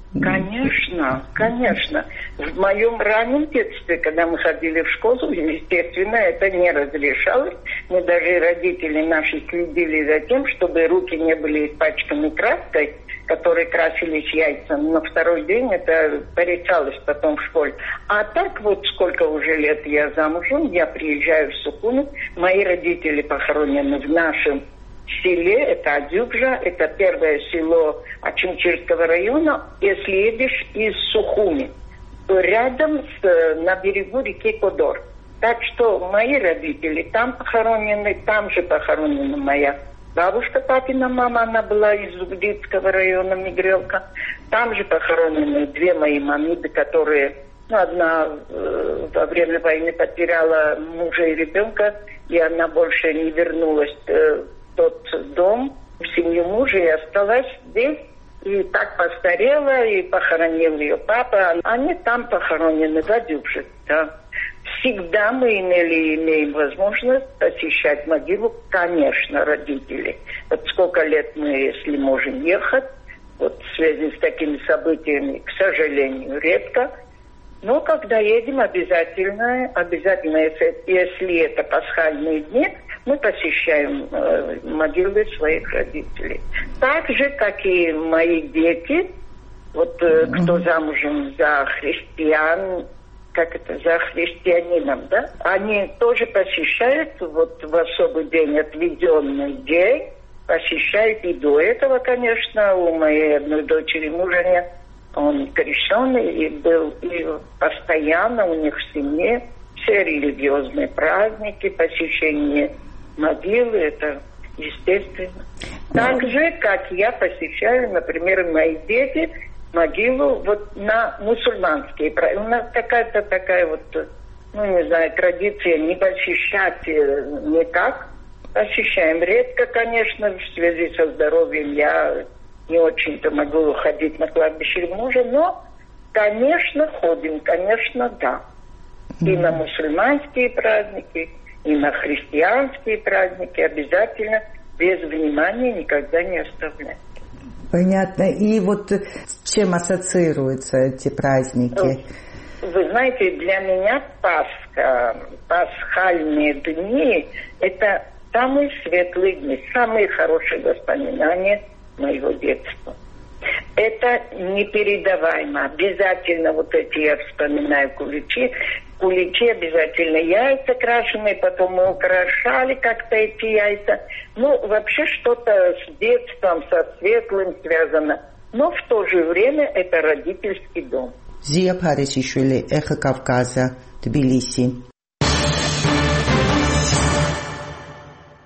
Конечно, конечно. В моем раннем детстве, когда мы ходили в школу, естественно, это не разрешалось. Мы даже родители наши следили за тем, чтобы руки не были испачканы краской, которой красились яйца. На второй день это порицалось потом в школе. А так вот сколько уже лет я замужем, я приезжаю в Сухуми, мои родители похоронены в нашем селе, это Адюгжа, это первое село Ачинчирского района, если едешь из Сухуми, рядом с, на берегу реки Кодор. Так что мои родители там похоронены, там же похоронена моя бабушка, папина мама, она была из Углицкого района, Мигрелка. Там же похоронены две мои мамиды, которые, ну, одна э, во время войны потеряла мужа и ребенка, и она больше не вернулась э, тот дом, в семью мужа, и осталась здесь, и так постарела, и похоронил ее папа. Они там похоронены в Адюгже, да. Всегда мы имели и имеем возможность посещать могилу, конечно, родителей. Вот сколько лет мы, если можем ехать, вот в связи с такими событиями, к сожалению, редко. Но когда едем, обязательно, обязательно, если, если это пасхальные дни, мы посещаем э, могилы своих родителей. Так же, как и мои дети, вот э, кто замужем за христиан, как это, за христианином, да, они тоже посещают, вот в особый день, отведенный день, посещают и до этого, конечно, у моей одной дочери мужа нет. Он крещеный и был и постоянно у них в семье все религиозные праздники, посещение могилы, это естественно. Так же, как я посещаю, например, мои дети могилу вот на мусульманские праздники. У нас какая-то такая вот, ну не знаю, традиция не посещать никак. Посещаем редко, конечно, в связи со здоровьем я не очень-то могу ходить на кладбище мужа, но, конечно, ходим, конечно, да. И на мусульманские праздники, и на христианские праздники обязательно без внимания никогда не оставляем. Понятно. И вот с чем ассоциируются эти праздники? Вы знаете, для меня Пасха, пасхальные дни – это самые светлые дни, самые хорошие воспоминания моего детства. Это непередаваемо. Обязательно вот эти я вспоминаю куличи. Куличи обязательно яйца крашеные, потом мы украшали как-то эти яйца. Ну, вообще что-то с детством, со светлым связано. Но в то же время это родительский дом. Зия Парисишвили, Эхо Кавказа, Тбилиси.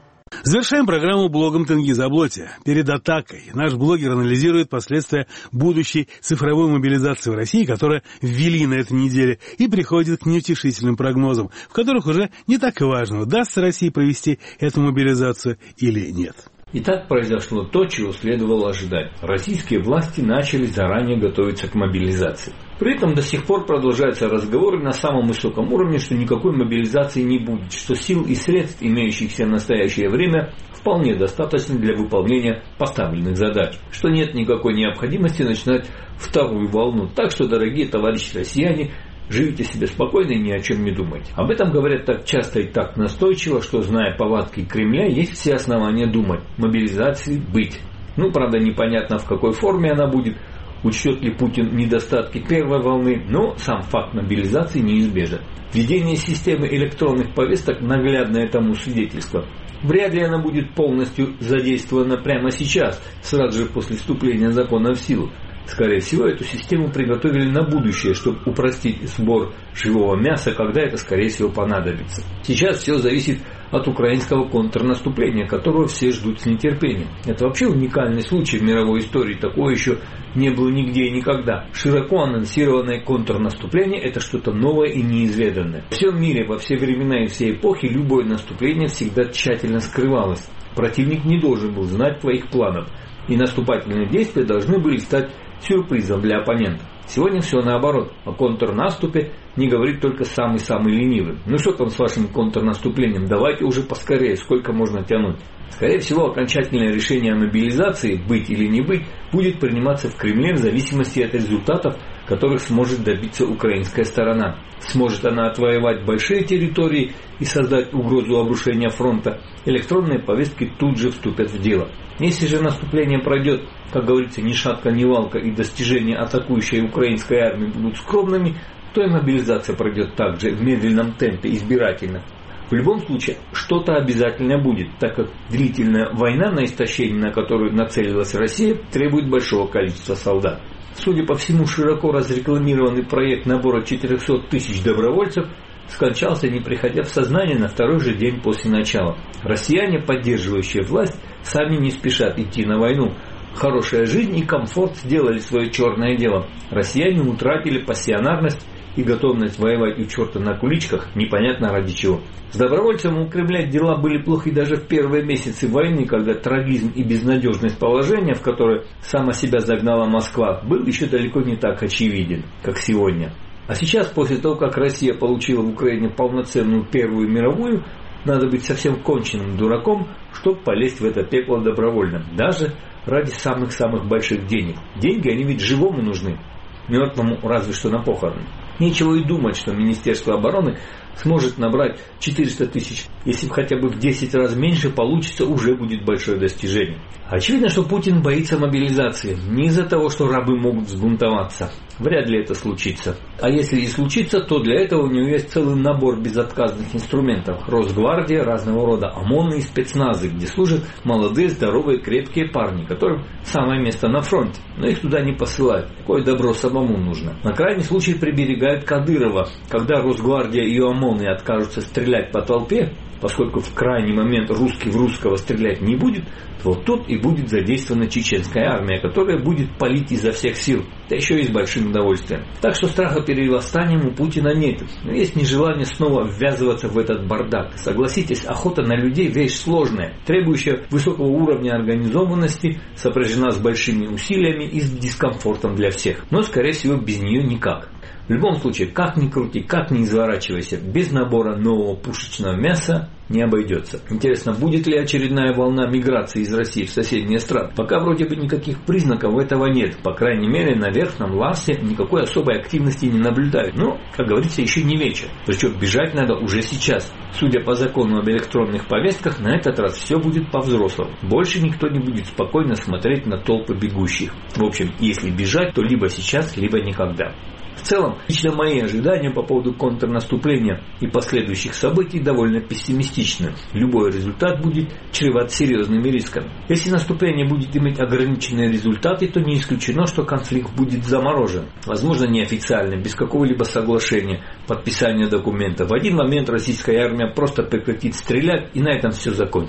Завершаем программу блогом Тенгиза Аблоти. Перед атакой наш блогер анализирует последствия будущей цифровой мобилизации в России, которую ввели на этой неделе, и приходит к неутешительным прогнозам, в которых уже не так и важно, удастся России провести эту мобилизацию или нет. И так произошло то, чего следовало ожидать. Российские власти начали заранее готовиться к мобилизации. При этом до сих пор продолжаются разговоры на самом высоком уровне, что никакой мобилизации не будет, что сил и средств, имеющихся в настоящее время, вполне достаточно для выполнения поставленных задач, что нет никакой необходимости начинать вторую волну. Так что, дорогие товарищи россияне, живите себе спокойно и ни о чем не думайте. Об этом говорят так часто и так настойчиво, что, зная повадки Кремля, есть все основания думать. Мобилизации быть. Ну, правда, непонятно, в какой форме она будет, учтет ли Путин недостатки первой волны, но сам факт мобилизации неизбежен. Введение системы электронных повесток наглядное тому свидетельство. Вряд ли она будет полностью задействована прямо сейчас, сразу же после вступления закона в силу. Скорее всего, эту систему приготовили на будущее, чтобы упростить сбор живого мяса, когда это, скорее всего, понадобится. Сейчас все зависит от украинского контрнаступления, которого все ждут с нетерпением. Это вообще уникальный случай в мировой истории, такого еще не было нигде и никогда. Широко анонсированное контрнаступление – это что-то новое и неизведанное. В всем мире, во все времена и все эпохи, любое наступление всегда тщательно скрывалось. Противник не должен был знать твоих планов, и наступательные действия должны были стать сюрпризом для оппонента. Сегодня все наоборот. О контрнаступе не говорит только самый-самый ленивый. Ну что там с вашим контрнаступлением? Давайте уже поскорее, сколько можно тянуть. Скорее всего, окончательное решение о мобилизации, быть или не быть, будет приниматься в Кремле в зависимости от результатов, которых сможет добиться украинская сторона. Сможет она отвоевать большие территории и создать угрозу обрушения фронта, электронные повестки тут же вступят в дело. Если же наступление пройдет, как говорится, ни шатка, ни валка, и достижения атакующей украинской армии будут скромными, то и мобилизация пройдет также в медленном темпе, избирательно. В любом случае, что-то обязательно будет, так как длительная война, на истощение на которую нацелилась Россия, требует большого количества солдат. Судя по всему, широко разрекламированный проект набора четырехсот тысяч добровольцев скончался, не приходя в сознание, на второй же день после начала. Россияне, поддерживающие власть, сами не спешат идти на войну. Хорошая жизнь и комфорт сделали свое черное дело. Россияне утратили пассионарность и готовность воевать у черта на куличках, непонятно ради чего. С добровольцем у Кремля дела были плохи даже в первые месяцы войны, когда трагизм и безнадежность положения, в которое сама себя загнала Москва, был еще далеко не так очевиден, как сегодня. А сейчас, после того, как Россия получила в Украине полноценную Первую мировую, надо быть совсем конченным дураком, чтобы полезть в это пекло добровольно, даже ради самых-самых больших денег. Деньги, они ведь живому нужны, мертвому разве что на похороны. Нечего и думать, что Министерство обороны сможет набрать четыреста тысяч. Если хотя бы в десять раз меньше получится, уже будет большое достижение. Очевидно, что Путин боится мобилизации. Не из-за того, что рабы могут взбунтоваться. Вряд ли это случится. А если и случится, то для этого у него есть целый набор безотказных инструментов. Росгвардия, разного рода ОМОНы и спецназы, где служат молодые, здоровые, крепкие парни, которым самое место на фронте. Но их туда не посылают. Такое добро самому нужно. На крайний случай приберегают Кадырова. Когда Росгвардия и ОМОНы откажутся стрелять по толпе, поскольку в крайний момент русский в русского стрелять не будет, то вот тут и будет задействована чеченская армия, которая будет палить изо всех сил, да еще и с большим удовольствием. Так что страха перед восстанием у Путина нет, но есть нежелание снова ввязываться в этот бардак. Согласитесь, охота на людей вещь сложная, требующая высокого уровня организованности, сопряжена с большими усилиями и с дискомфортом для всех, но скорее всего без нее никак. В любом случае, как ни крути, как ни изворачивайся, без набора нового пушечного мяса не обойдется. Интересно, будет ли очередная волна миграции из России в соседние страны? Пока вроде бы никаких признаков этого нет. По крайней мере, на верхнем власти никакой особой активности не наблюдают. Но, как говорится, еще не вечер. Причем бежать надо уже сейчас. Судя по закону об электронных повестках, на этот раз все будет по-взрослому. Больше никто не будет спокойно смотреть на толпы бегущих. В общем, если бежать, то либо сейчас, либо никогда. В целом, лично мои ожидания по поводу контрнаступления и последующих событий довольно пессимистичны. Любой результат будет чреват серьезными рисками. Если наступление будет иметь ограниченные результаты, то не исключено, что конфликт будет заморожен. Возможно, неофициально, без какого-либо соглашения, подписания документа. В один момент российская армия просто прекратит стрелять, и на этом все закончится.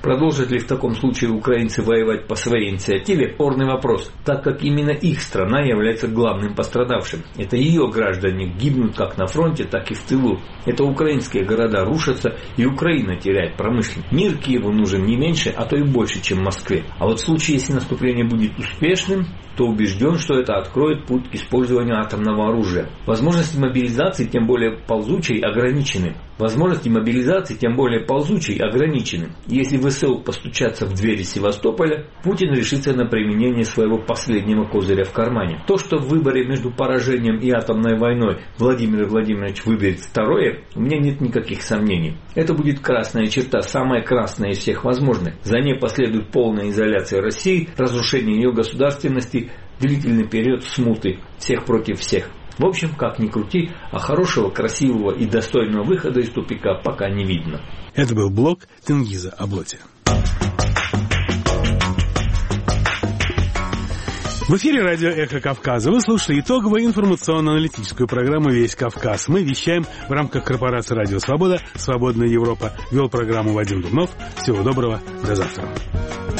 Продолжат ли в таком случае украинцы воевать по своей инициативе? Спорный вопрос, так как именно их страна является главным пострадавшим. Это ее граждане гибнут как на фронте, так и в тылу. Это украинские города рушатся, и Украина теряет промышленность. Мир Киеву нужен не меньше, а то и больше, чем Москве. А вот в случае, если наступление будет успешным, то убежден, что это откроет путь к использованию атомного оружия. Возможности мобилизации, тем более ползучей, ограничены. Возможности мобилизации, тем более ползучей, ограничены. Если ВСУ постучатся в двери Севастополя, Путин решится на применение своего последнего козыря в кармане. То, что в выборе между поражением и атомной войной Владимир Владимирович выберет второе, у меня нет никаких сомнений. Это будет красная черта, самая красная из всех возможных. За ней последует полная изоляция России, разрушение ее государственности, длительный период смуты всех против всех. В общем, как ни крути, а хорошего, красивого и достойного выхода из тупика пока не видно. Это был блог Тенгиза Аблоти. В эфире радио «Эхо Кавказа». Вы слушали итоговую информационно-аналитическую программу «Весь Кавказ». Мы вещаем в рамках корпорации «Радио Свобода», «Свободная Европа». Вел программу Вадим Дубнов. Всего доброго. До завтра.